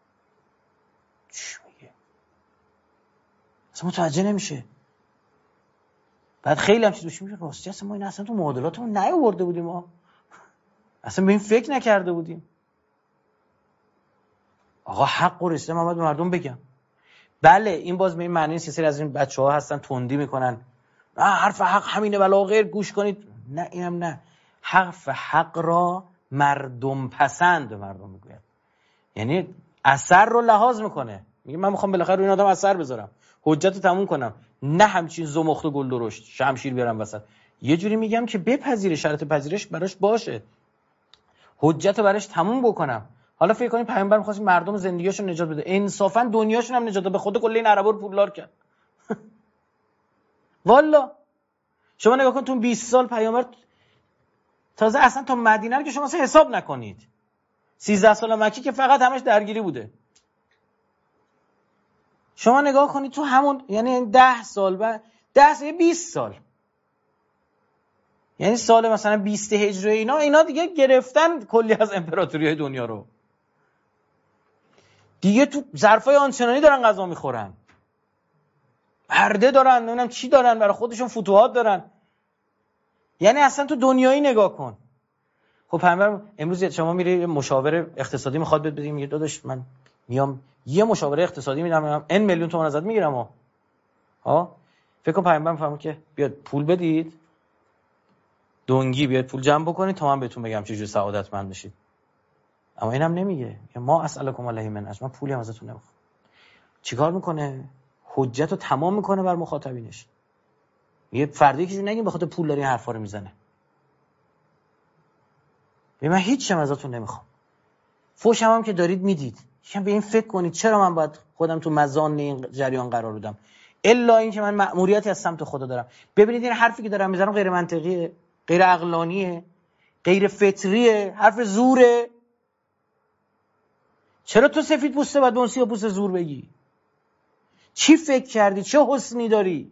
[SPEAKER 1] چی میگه؟ اصلا متوجه نمیشه. بعد خیلی هم چیز بشه میگه راستی اصلا ما این اصلا تو معادلاتمون نیاورده بودیم، ما اصلا به این فکر نکرده بودیم. آقا حق و رسیده محمد مردم بگم. بله این باز به این معنی نیست سری از این بچه‌ها هستن تندی میکنن نه حرف حق همینه ولا غیر گوش کنید، نه اینم نه. حرف حق را مردم پسند به مردم میگوید، یعنی اثر رو لحاظ میکنه، میگه من میخوام بالاخره این آدم اثر بذارم، حجت رو تموم کنم، نه همچین زمخت و گل درشت شمشیر بیارم وسط. یه جوری میگم که بپذیره، شرط پذیرش براش باشه، حجت رو براش تموم بکنم. حالا فکر کنید پیامبر می‌خواست مردم زندگیشون نجات بده، انصافا دنیاشون هم نجات بده، به خود کل این عربا رو پولدار کرد. والا شما نگاه کن تو بیست سال پیامبر تازه اصلا تا مدینه رو که شما اصلا حساب نکنید، سیزده سال مکی که فقط همش درگیری بوده. شما نگاه کنید تو همون یعنی ده سال بعد ده سال بیست سال، یعنی سال مثلا بیست هجری اینا اینا دیگه گرفتن کلی از امپراتوری‌های دنیا رو، دیگه تو ظرفای آنچنانی دارن غذا میخورن، پرده دارن، نمیدونم چی دارن، برای خودشون فتوحات دارن. یعنی اصلا تو دنیایی نگاه کن. خب پیامبر امروز شما میری مشاور اقتصادی میخواد بهت بده، میگه داداش من میام یه مشاوره اقتصادی میدم ان میلیون تومان ازت میگیرم ها ها فکر کن پیامبر میفهمه که بیاد پول بدید دونگی بیاد پول جمع بکنید تا من بهتون بگم چجوری سعادتمند بشید. اما اینم نمیگه که ما اسالکم علیه من اجر، من پولی هم ازتون نمیخوام. چیکار میکنه؟ حجت رو تمام میکنه بر مخاطبینش. یه فردی که نگیم بخاطر پول داره این حرفا رو میزنه، من هیچ چیزی ازتون نمیخوام، فوشم هم که دارید میدید، یکم به این فکر کنید چرا من باید خودم تو مزان این جریان قرار بدم، الا این که من مأموریتی از سمت خدا دارم. ببینید این حرفی که دارم میزنم غیر منطقیه، غیر عقلانیه، غیر فطریه، حرف زوره. چرا تو سفید پوسته باید به اون سیاه پوسته زور بگی؟ چی فکر کردی؟ چه حسنی داری؟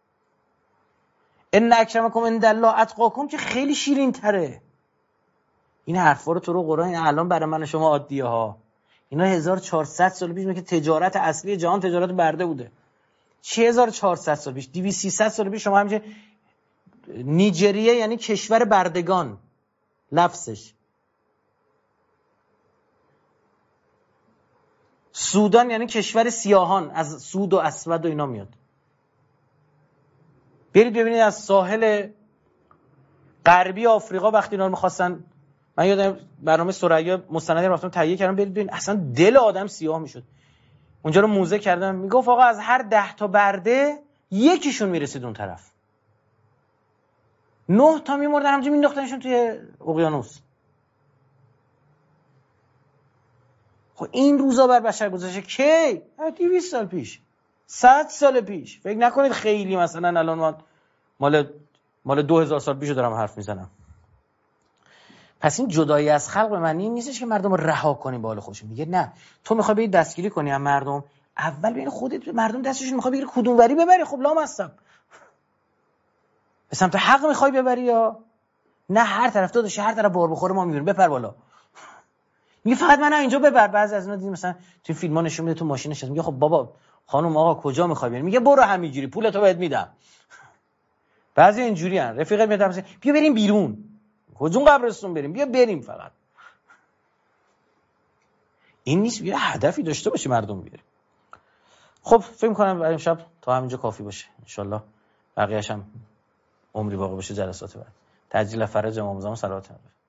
[SPEAKER 1] ان اکرمکم عند الله اتقاکم که خیلی شیرین تره. این حرفا رو تو رو قرآن الان برای من شما عادیه ها، اینا هزار و چهارصد سال پیش میگه تجارت اصلی جهان تجارت برده بوده. چه هزار و چهارصد سال پیش؟ دویست سیصد سال پیش شما همینجا نیجریه یعنی کشور بردگان لفظش، سودان یعنی کشور سیاهان، از سود و اسود و اینا میاد. برید ببینید از ساحل غربی آفریقا وقتی اینا رو می‌خواستن، من یادم برنامه ثریا مستندی رفتم تهیه کردم، برید ببین اصلا دل آدم سیاه میشد. اونجا رو موزه کردم، میگفت آقا از هر ده تا برده یکیشون میرسید اون طرف، نه تا میمردن همونجا مینداختنشون توی اقیانوس. خب این روزا بر بشر گذشته کی؟ دویست سال پیش، صد سال پیش. فکر نکنید خیلی مثلا الان ما مال مال دو هزار سال پیشو دارم حرف میزنم. پس این جدایی از خلق به معنی این نیستش که مردم رو رها کنیم به حال خودشون. میگه نه، تو میخوای بری دستگیری کنی از مردم، اول ببین خودت مردم دستشون میخوای بگیری کدوم وری ببری. خب لامصب به سمت حق میخوای ببری یا نه؟ هر طرف داداش هر طرف بار بخوره ما میگیریم بپر بالا. میگه فقط من اینجا ببر. بعضی از اینا دیدیم مثلا تو فیلم‌ها نشون میده تو ماشین نشسته، میگه خب بابا خانم آقا کجا میخوای بری؟ میگه برو همینجوری پولتو بهت میدم. بعضی اینجوریان. رفیقت میاد مثلا بیا بریم بیرون، کدوم قبرستون بریم؟ بیا بریم. فقط این نیست، بیا هدفی داشته باشه مردم بیاره. خب فکر می‌کنم برای امشب تا همینجا کافی باشه. ان شاءالله بقیه‌اش هم عمری باقی باشه جلسات بعد. تجلیل فرج امام زمان صلوات